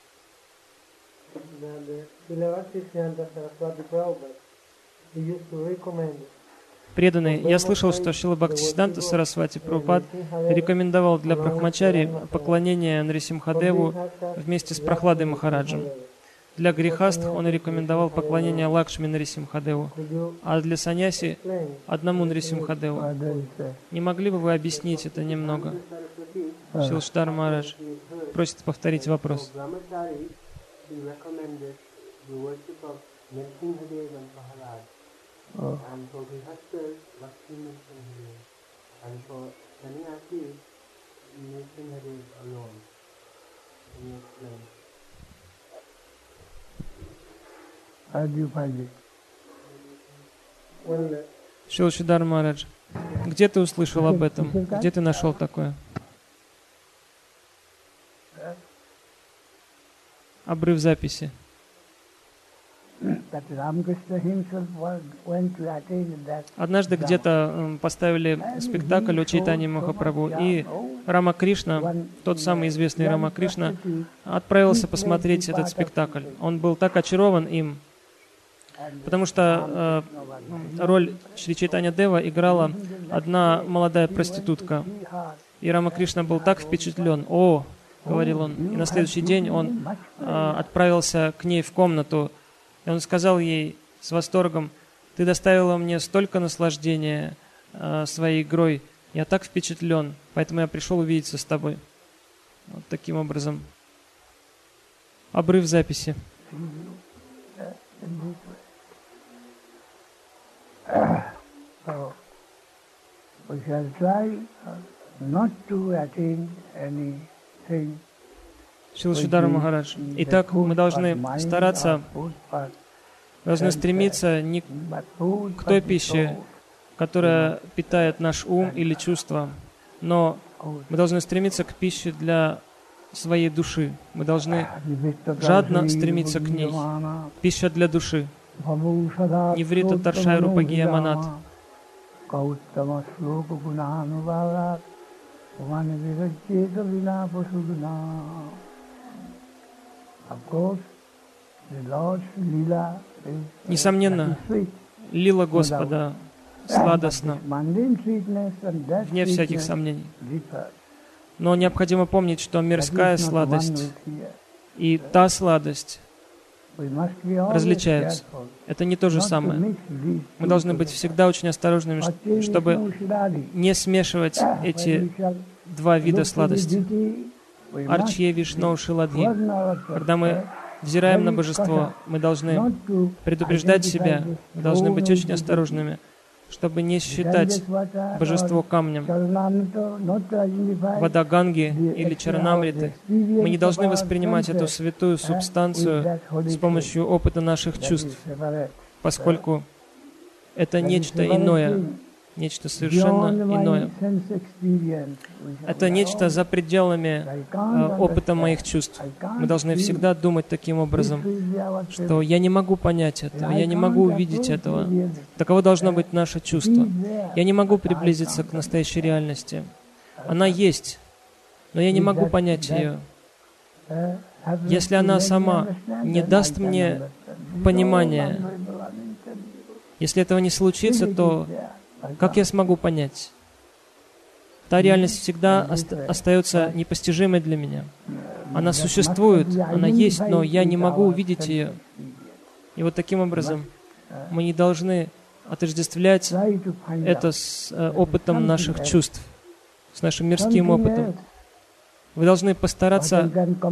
Преданные, я слышал, что Шрила Бхактисиддханта Сарасвати Прабхупад рекомендовал для брахмачари поклонение Нарисимхадеву вместе с Прахладой Махараджем. Для грехастх он рекомендовал поклонение Лакшми Нарисимхадеву, а для саньяси — одному Нарисимхадеву. Не могли бы вы объяснить это немного? Шилшдар Махарадж просит повторить вопрос. Oh. And for grihasthas, Lakshmi Nrsimhadev. And for sannyasis, Nrsimhadev alone. Can you explain? How do you find it? Well, Шилшдар Махарадж, где ты услышал об этом? Где ты нашел такое? Обрыв записи. Однажды где-то поставили спектакль о Чайтанье Махапрабху, и Рама Кришна, тот самый известный Рама Кришна, отправился посмотреть этот спектакль. Он был так очарован им, потому что э, роль Шри Чайтанья Дева играла одна молодая проститутка. И Рама Кришна был так впечатлен. «О!» — говорил он. И на следующий день он э, отправился к ней в комнату, и он сказал ей с восторгом: «Ты доставила мне столько наслаждения э, своей игрой. Я так впечатлен, поэтому я пришел увидеться с тобой». Вот таким образом. Обрыв записи. Шилшдар Махарадж. Итак, мы должны стараться, должны стремиться не к той пище, которая питает наш ум или чувства, но мы должны стремиться к пище для своей души. Мы должны жадно стремиться к ней. Пища для души. Ниврита Таршайру Пагияманат. Несомненно, лила Господа сладостна, вне всяких сомнений. Но необходимо помнить, что мирская сладость и та сладость различаются. Это не то же самое. Мы должны быть всегда очень осторожными, чтобы не смешивать эти два вида сладости. Арчье Вишноу Шиладхи. Когда мы взираем на божество, мы должны предупреждать себя, мы должны быть очень осторожными, чтобы не считать божество камнем. Вода Ганги или Чаранамриты. Мы не должны воспринимать эту святую субстанцию с помощью опыта наших чувств, поскольку это нечто иное, нечто совершенно иное. Это нечто за пределами э, опыта моих чувств. Мы должны всегда думать таким образом, что я не могу понять этого, я не могу увидеть этого. Таково должно быть наше чувство. Я не могу приблизиться к настоящей реальности. Она есть, но я не могу понять ее. Если она сама не даст мне понимания, если этого не случится, то как я смогу понять? Та реальность всегда ост- остается непостижимой для меня. Она существует, она есть, но я не могу увидеть ее. И вот таким образом мы не должны отождествлять это с э, опытом наших чувств, с нашим мирским опытом. Вы должны постараться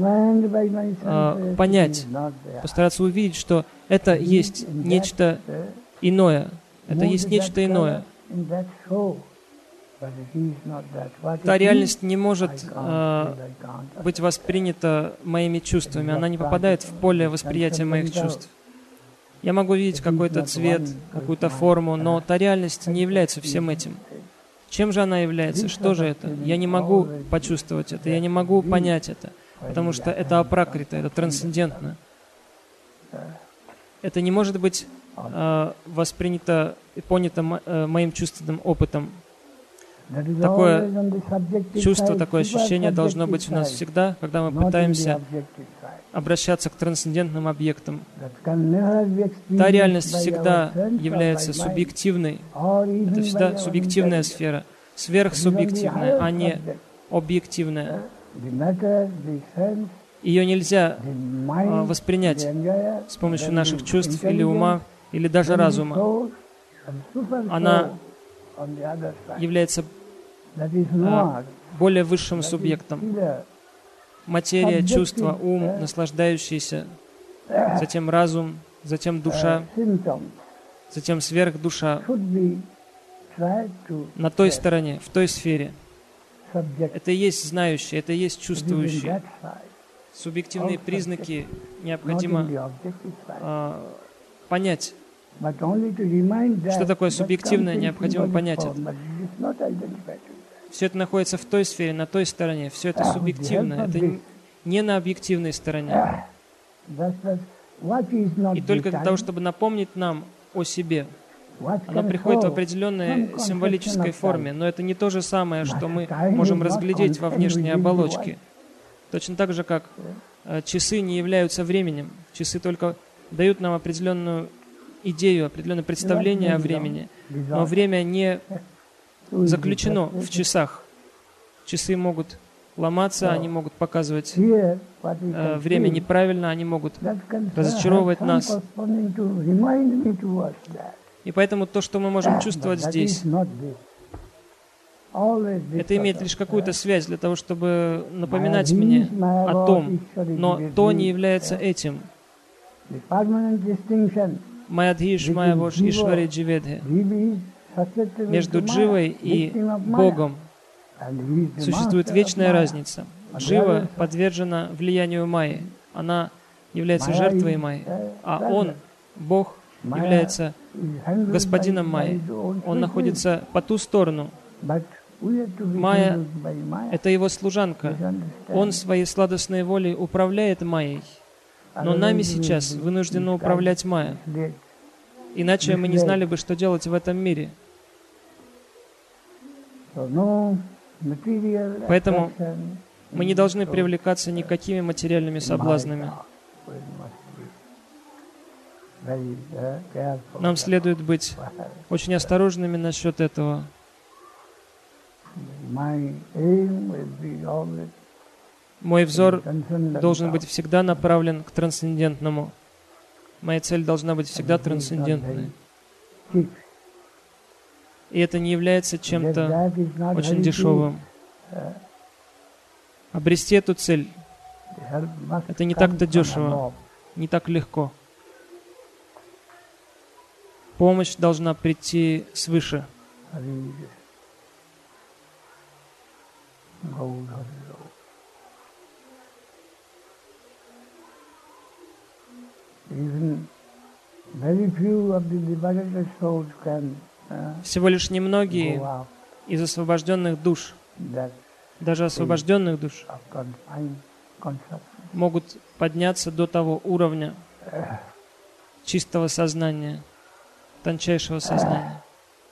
э, понять, постараться увидеть, что это есть нечто иное. Это есть нечто иное. Та реальность не может э, быть воспринята моими чувствами. Она не попадает в поле восприятия моих чувств. Я могу видеть какой-то цвет, какую-то форму, но та реальность не является всем этим. Чем же она является? Что же это? Я не могу почувствовать это, я не могу понять это, потому что это апракрита, это трансцендентно. Это не может быть э, воспринято и понято мо- э, моим чувственным опытом. Такое чувство, такое ощущение должно быть у нас всегда, когда мы пытаемся обращаться к трансцендентным объектам. Та реальность всегда является субъективной. Это всегда субъективная сфера, сверхсубъективная, а не объективная. Ее нельзя а, воспринять с помощью наших чувств или ума, или даже разума. Она является а, более высшим субъектом. Материя, чувство, ум, наслаждающийся, затем разум, затем душа, затем сверхдуша на той стороне, в той сфере. Это и есть знающий, это и есть чувствующий. Субъективные признаки необходимо а, понять. Что такое субъективное, необходимо понять это. Все это находится в той сфере, на той стороне. Все это субъективно, это не на объективной стороне. И только для того, чтобы напомнить нам о себе, она приходит в определенной символической форме, но это не то же самое, что мы можем разглядеть во внешней оболочке. Точно так же, как э, часы не являются временем. Часы только дают нам определенную идею, определенное представление о времени. Но время не заключено в часах. Часы могут ломаться, они могут показывать э, время неправильно, они могут разочаровывать нас. И поэтому то, что мы можем чувствовать здесь, это имеет лишь какую-то связь для того, чтобы напоминать мне о том, но то не является этим. Майадхиш Майавош Ишвари Дживедхе. Между Дживой и Богом существует вечная разница. Джива подвержена влиянию Майи. Она является жертвой Майи. А Он, Бог, является господином Майи. Он находится по ту сторону. Майя — это его служанка. Он своей сладостной волей управляет Майей. Но нами сейчас вынуждены управлять Майя. Иначе мы не знали бы, что делать в этом мире. Поэтому мы не должны привлекаться никакими материальными соблазнами. Нам следует быть очень осторожными насчет этого. Мой взор должен быть всегда направлен к трансцендентному. Моя цель должна быть всегда трансцендентной. И это не является чем-то очень дешевым. Обрести эту цель — это не так-то дешево, не так легко. Помощь должна прийти свыше. Всего лишь немногие из освобожденных душ, даже освобожденных душ, могут подняться до того уровня чистого сознания, тончайшего сознания.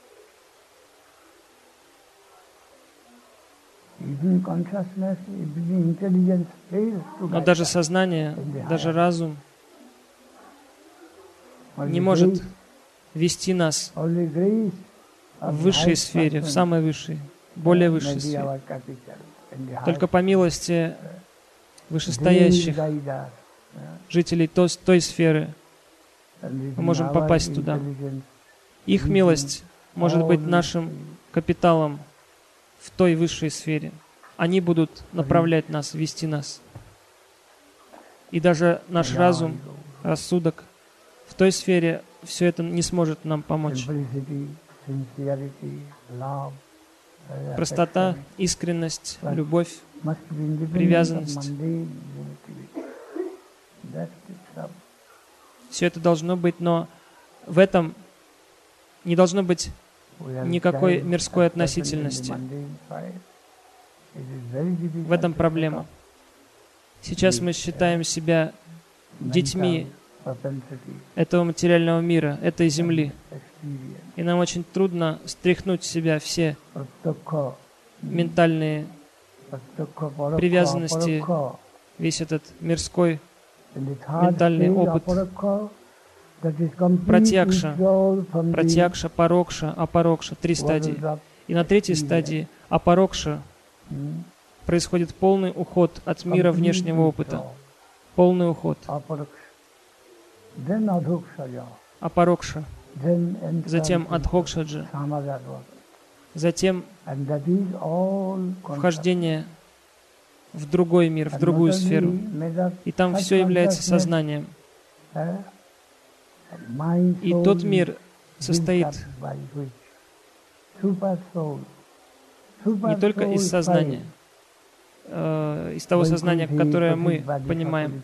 Но даже сознание, даже разум не может вести нас в высшей сфере, в самой высшей, более высшей сфере. Только по милости вышестоящих жителей той, той сферы мы можем попасть туда. Их милость может быть нашим капиталом в той высшей сфере. Они будут направлять нас, вести нас. И даже наш разум, рассудок в той сфере все это не сможет нам помочь. Простота, искренность, любовь, привязанность. Все это должно быть, но в этом не должно быть никакой мирской относительности. В этом проблема. Сейчас мы считаем себя детьми этого материального мира, этой земли. И нам очень трудно стряхнуть с себя все ментальные привязанности, весь этот мирской ментальный опыт. Пратьякша, пратьякша, парокша, апарокша, три стадии. И на третьей стадии апарокша происходит полный уход от мира внешнего опыта. Полный уход. Апарокша. Затем адхокшаджа. Затем вхождение в другой мир, в другую сферу. И там все является сознанием. И тот мир состоит не только из сознания, э, из того сознания, которое мы понимаем.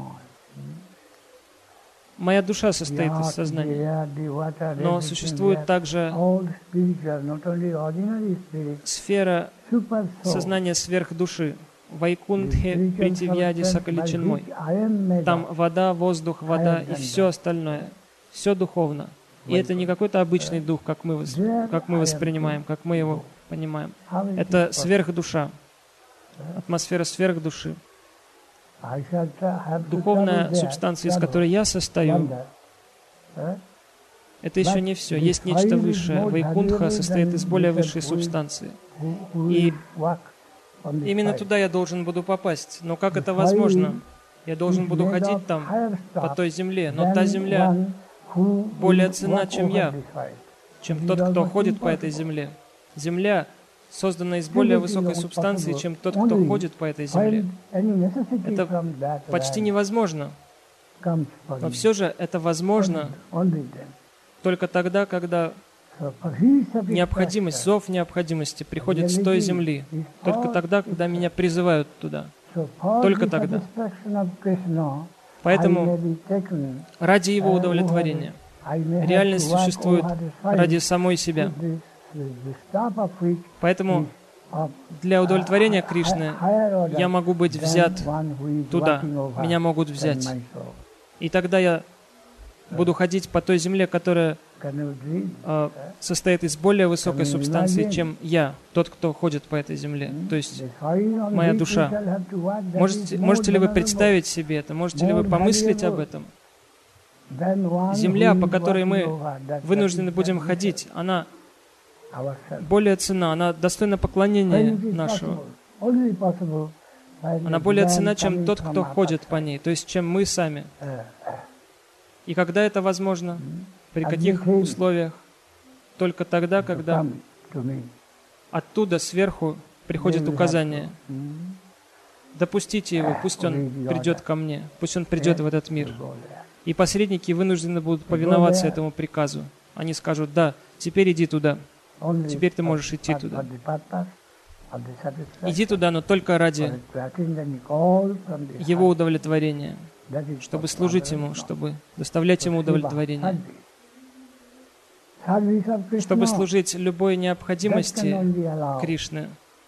Моя душа состоит из сознания, но существует также сфера сознания сверхдуши, Вайкунтхе Притивьяди Сакаличинмой. Там вода, воздух, вода и все остальное. Все духовно. И это не какой-то обычный дух, как мы, как мы воспринимаем, как мы его понимаем. Это сверхдуша. Атмосфера сверхдуши. Духовная субстанция, из которой я состою, это еще не все. Есть нечто высшее. Вайкунтха состоит из более высшей субстанции. И именно туда я должен буду попасть. Но как это возможно? Я должен буду ходить там, по той земле. Но та земля более ценна, чем я, чем тот, кто ходит по этой земле. Земля создана из более высокой субстанции, чем тот, кто ходит по этой земле. Это почти невозможно. Но все же это возможно только тогда, когда необходимость, зов необходимости приходит с той земли. Только тогда, когда меня призывают туда. Только тогда. Поэтому ради его удовлетворения Реальность существует ради самой себя. Поэтому для удовлетворения Кришны я могу быть взят туда, меня могут взять. И тогда я буду ходить по той земле, которая э, состоит из более высокой субстанции, чем я, тот, кто ходит по этой земле, то есть моя душа. Можете, можете ли вы представить себе это? Можете ли вы помыслить об этом? Земля, по которой мы вынуждены будем ходить, она более ценна, она достойна поклонения нашего. Она более ценна, чем тот, кто ходит по ней, то есть чем мы сами. И когда это возможно? При каких условиях? Только тогда, когда оттуда сверху приходит указание. Допустите его, пусть он придет ко мне, пусть он придет в этот мир. И посредники вынуждены будут повиноваться этому приказу. Они скажут: да, теперь иди туда. Теперь ты можешь идти туда. Иди туда, но только ради Его удовлетворения, чтобы служить Ему, чтобы доставлять Ему удовлетворение, чтобы служить любой необходимости Кришны,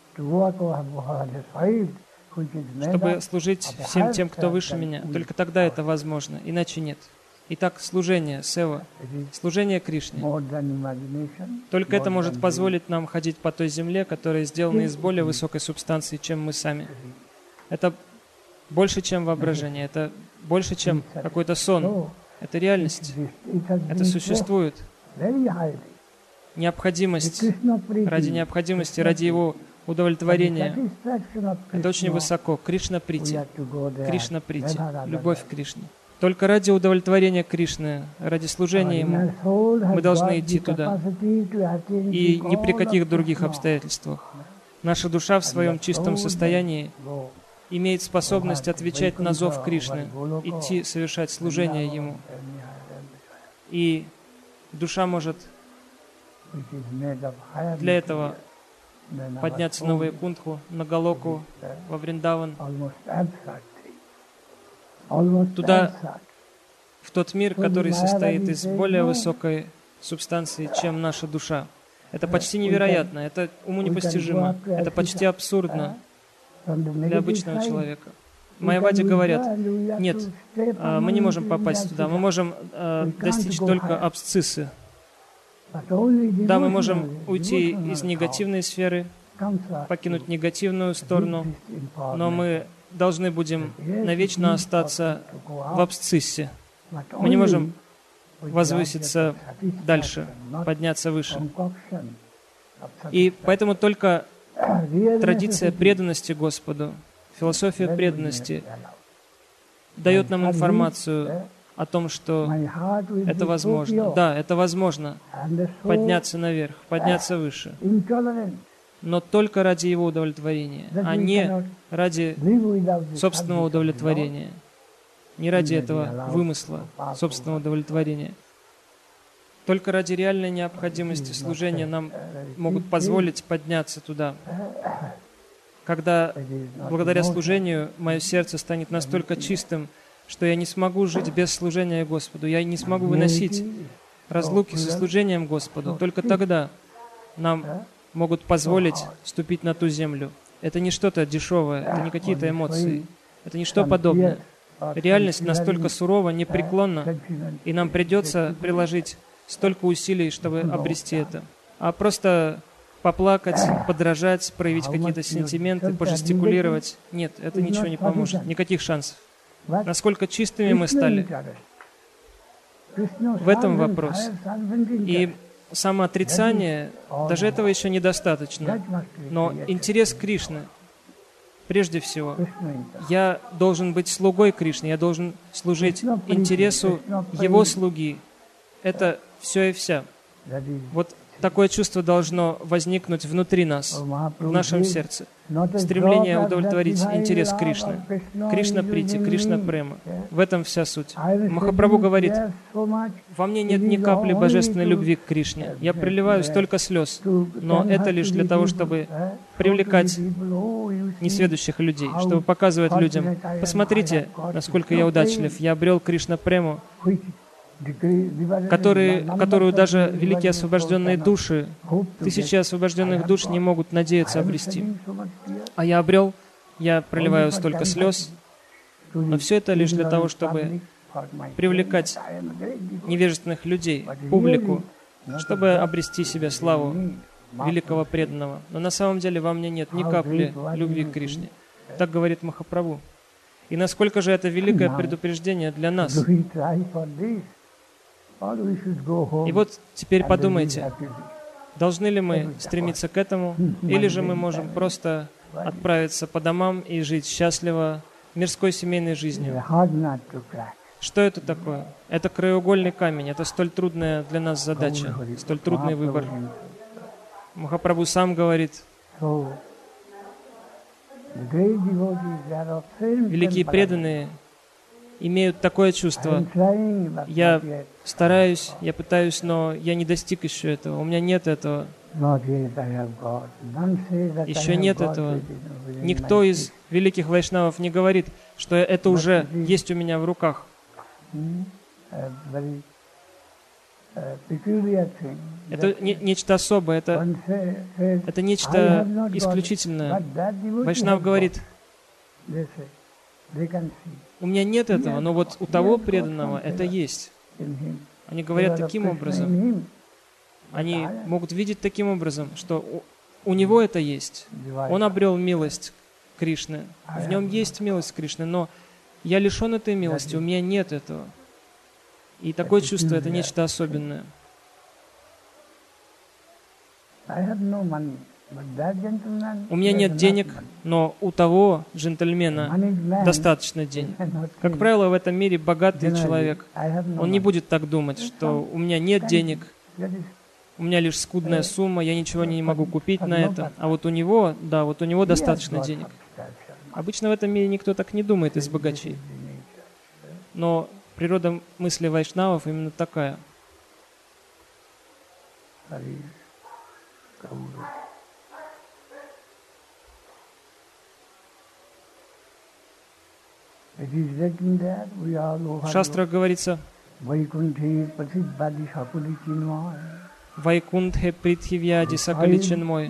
чтобы служить всем тем, кто выше меня. Только тогда это возможно, иначе нет. Итак, служение, сева, служение Кришне. Только это может позволить нам ходить по той земле, которая сделана из более высокой субстанции, чем мы сами. Это больше, чем воображение, это больше, чем какой-то сон. Это реальность. Это существует. Необходимость ради необходимости, ради Его удовлетворения. Это очень высоко. Кришна прити. Кришна прити. Любовь к Кришне. Только ради удовлетворения Кришны, ради служения Ему, мы должны идти туда. И ни при каких других обстоятельствах. Наша душа в своем чистом состоянии имеет способность отвечать на зов Кришны, идти совершать служение Ему. И душа может для этого подняться на Вайкунтху, на Галоку, во Вриндаван, туда, в тот мир, который состоит из более высокой субстанции, чем наша душа. Это почти невероятно, это уму непостижимо, это почти абсурдно для обычного человека. Майявади говорят: нет, мы не можем попасть туда, мы можем достичь только абсциссы. Да, мы можем уйти из негативной сферы, покинуть негативную сторону, но мы должны будем навечно остаться в абсциссе. Мы не можем возвыситься дальше, подняться выше. И поэтому только традиция преданности Господу, философия преданности дает нам информацию о том, что это возможно. Да, это возможно подняться наверх, подняться выше. Но только ради Его удовлетворения, а не ради собственного удовлетворения, не ради этого вымысла собственного удовлетворения. Только ради реальной необходимости служения нам могут позволить подняться туда. Когда благодаря служению мое сердце станет настолько чистым, что я не смогу жить без служения Господу, я не смогу выносить разлуки со служением Господу, только тогда нам могут позволить ступить на ту землю. Это не что-то дешевое, это не какие-то эмоции, это не что подобное. Реальность настолько сурова, непреклонна, и нам придется приложить столько усилий, чтобы обрести это. А просто поплакать, подражать, проявить какие-то сентименты, пожестикулировать, нет, это ничего не поможет, никаких шансов. Насколько чистыми мы стали, в этом вопрос. И самоотрицание, даже этого еще недостаточно. Но интерес Кришны, прежде всего, я должен быть слугой Кришны, я должен служить интересу Его слуги. Это все и вся. Вот такое чувство должно возникнуть внутри нас, в нашем сердце. Стремление удовлетворить интерес Кришны. Кришна прити, Кришна према. В этом вся суть. Махапрабху говорит: во мне нет ни капли божественной любви к Кришне. Я проливаю столько слез, но это лишь для того, чтобы привлекать несведущих людей, чтобы показывать людям: посмотрите, насколько я удачлив, я обрел Кришна прему, которые, которую даже великие освобожденные души, тысячи освобожденных душ не могут надеяться обрести. А я обрел, я проливаю столько слез, но все это лишь для того, чтобы привлекать невежественных людей, публику, чтобы обрести себе славу великого преданного. Но на самом деле во мне нет ни капли любви к Кришне. Так говорит Махапрабху. И насколько же это великое предупреждение для нас. И вот теперь подумайте, должны ли мы стремиться к этому, или же мы можем просто отправиться по домам и жить счастливо мирской семейной жизнью. Что это такое? Это краеугольный камень, это столь трудная для нас задача, столь трудный выбор. Махапрабху сам говорит, великие преданные имеют такое чувство. Я стараюсь, я пытаюсь, но я не достиг еще этого. У меня нет этого. Еще нет этого. Никто из великих вайшнавов не говорит, что это уже есть у меня в руках. Это не, нечто особое, это, это нечто исключительное. Вайшнав говорит, у меня нет этого, но вот у того преданного это есть. Они говорят таким образом. Они могут видеть таким образом, что у, у него это есть. Он обрел милость Кришны. В нем есть милость Кришны, но я лишен этой милости, у меня нет этого. И такое чувство — это нечто особенное. У меня нет денег, но у того джентльмена достаточно денег. Как правило, в этом мире богатый человек, он не будет так думать, что у меня нет денег, у меня лишь скудная сумма, я ничего не могу купить на это. А вот у него, да, вот у него достаточно денег. Обычно в этом мире никто так не думает из богачей. Но природа мысли вайшнавов именно такая. В шастрах говорится, Вайкунтхе Притхивьяди Сакали Чинмой.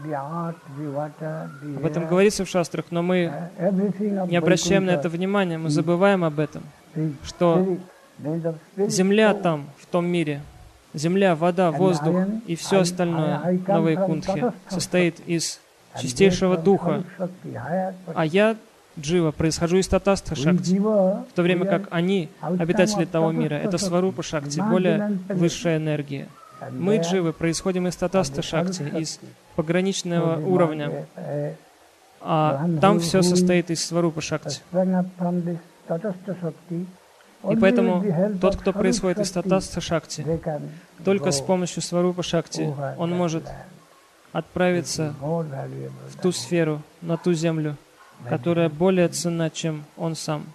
Об этом говорится в шастрах, но мы не обращаем на это внимания, мы забываем об этом, что земля там, в том мире, земля, вода, воздух и все остальное на Вайкунтхе состоит из чистейшего духа, а я, Джива, происхожу из Татастха Шакти, в то время как они, обитатели того мира, это Сварупа Шакти, более высшая энергия. Мы, Дживы, происходим из Татаста Шакти, из пограничного уровня, а там все состоит из Сварупа Шакти. И поэтому тот, кто происходит из Татаста Шакти, только с помощью Сварупа Шакти он может отправиться в ту сферу, на ту землю, которая более ценна, чем он сам,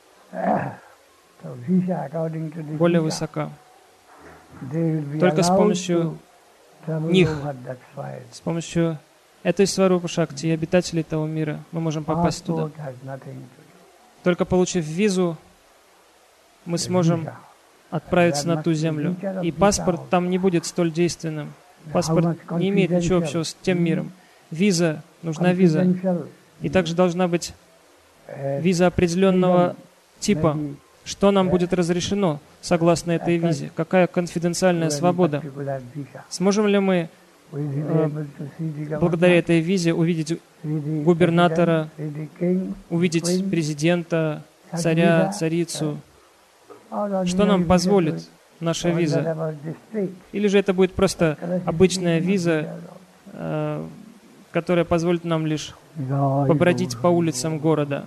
более высока. Только с помощью них, с помощью этой Сварупа Шакти и обитателей того мира мы можем попасть туда. Только получив визу, мы сможем отправиться на ту землю. И паспорт там не будет столь действенным. Паспорт не имеет ничего общего с тем миром. Виза, нужна виза. И также должна быть виза определенного типа. Что нам будет разрешено согласно этой визе? Какая конфиденциальная свобода? Сможем ли мы э, благодаря этой визе увидеть губернатора, увидеть президента, царя, царицу? Что нам позволит наша виза? Или же это будет просто обычная виза, э, которая позволит нам лишь побродить по улицам города?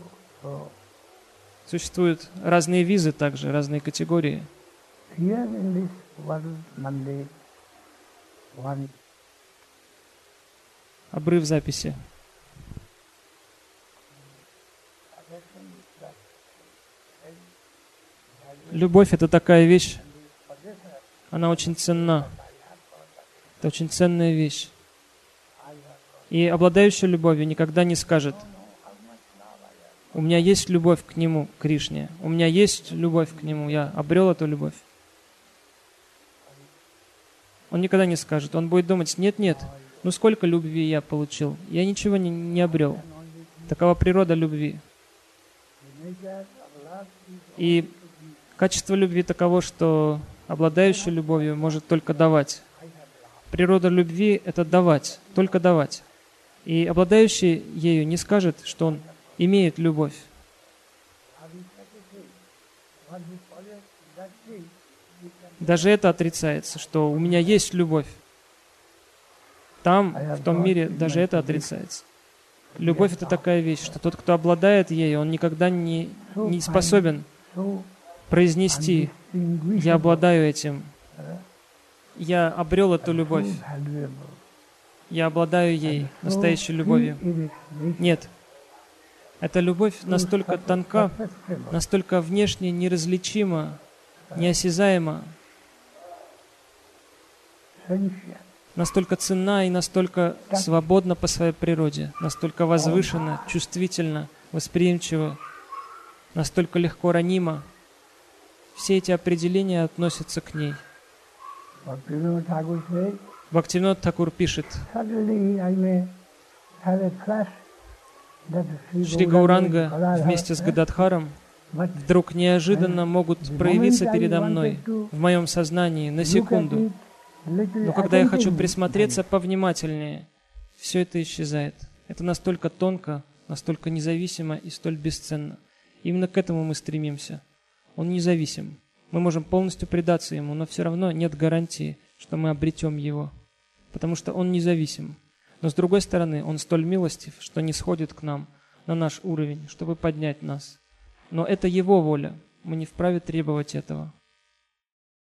Существуют разные визы также, разные категории. Обрыв записи. Любовь — это такая вещь, она очень ценна. Это очень ценная вещь. И обладающий любовью никогда не скажет: У меня есть любовь к Нему, к Кришне. У меня есть любовь к Нему. Я обрел эту любовь. Он никогда не скажет. Он будет думать, нет-нет, ну сколько любви я получил? Я ничего не, не обрел. Такова природа любви. И качество любви таково, что обладающий любовью может только давать. Природа любви — это давать, только давать. И обладающий ею не скажет, что он имеет любовь. Даже это отрицается, что у меня есть любовь. Там, в том мире, даже это отрицается. Любовь — это такая вещь, что тот, кто обладает ею, он никогда не, не способен произнести «я обладаю этим», «я обрел эту любовь», «я обладаю ей, настоящей любовью». Нет. Эта любовь настолько тонка, настолько внешне неразличима, неосязаема, настолько ценна и настолько свободна по своей природе, настолько возвышена, чувствительна, восприимчива, настолько легко ранима. Все эти определения относятся к ней. Бхактивинод Тхакур пишет, Шри Гауранга вместе с Гададхаром вдруг неожиданно могут проявиться передо мной, в моем сознании, на секунду. Но когда я хочу присмотреться повнимательнее, все это исчезает. Это настолько тонко, настолько независимо и столь бесценно. Именно к этому мы стремимся. Он независим. Мы можем полностью предаться ему, но все равно нет гарантии, что мы обретем его. Потому что он независим. Но с другой стороны, он столь милостив, что не сходит к нам на наш уровень, чтобы поднять нас. Но это его воля. Мы не вправе требовать этого.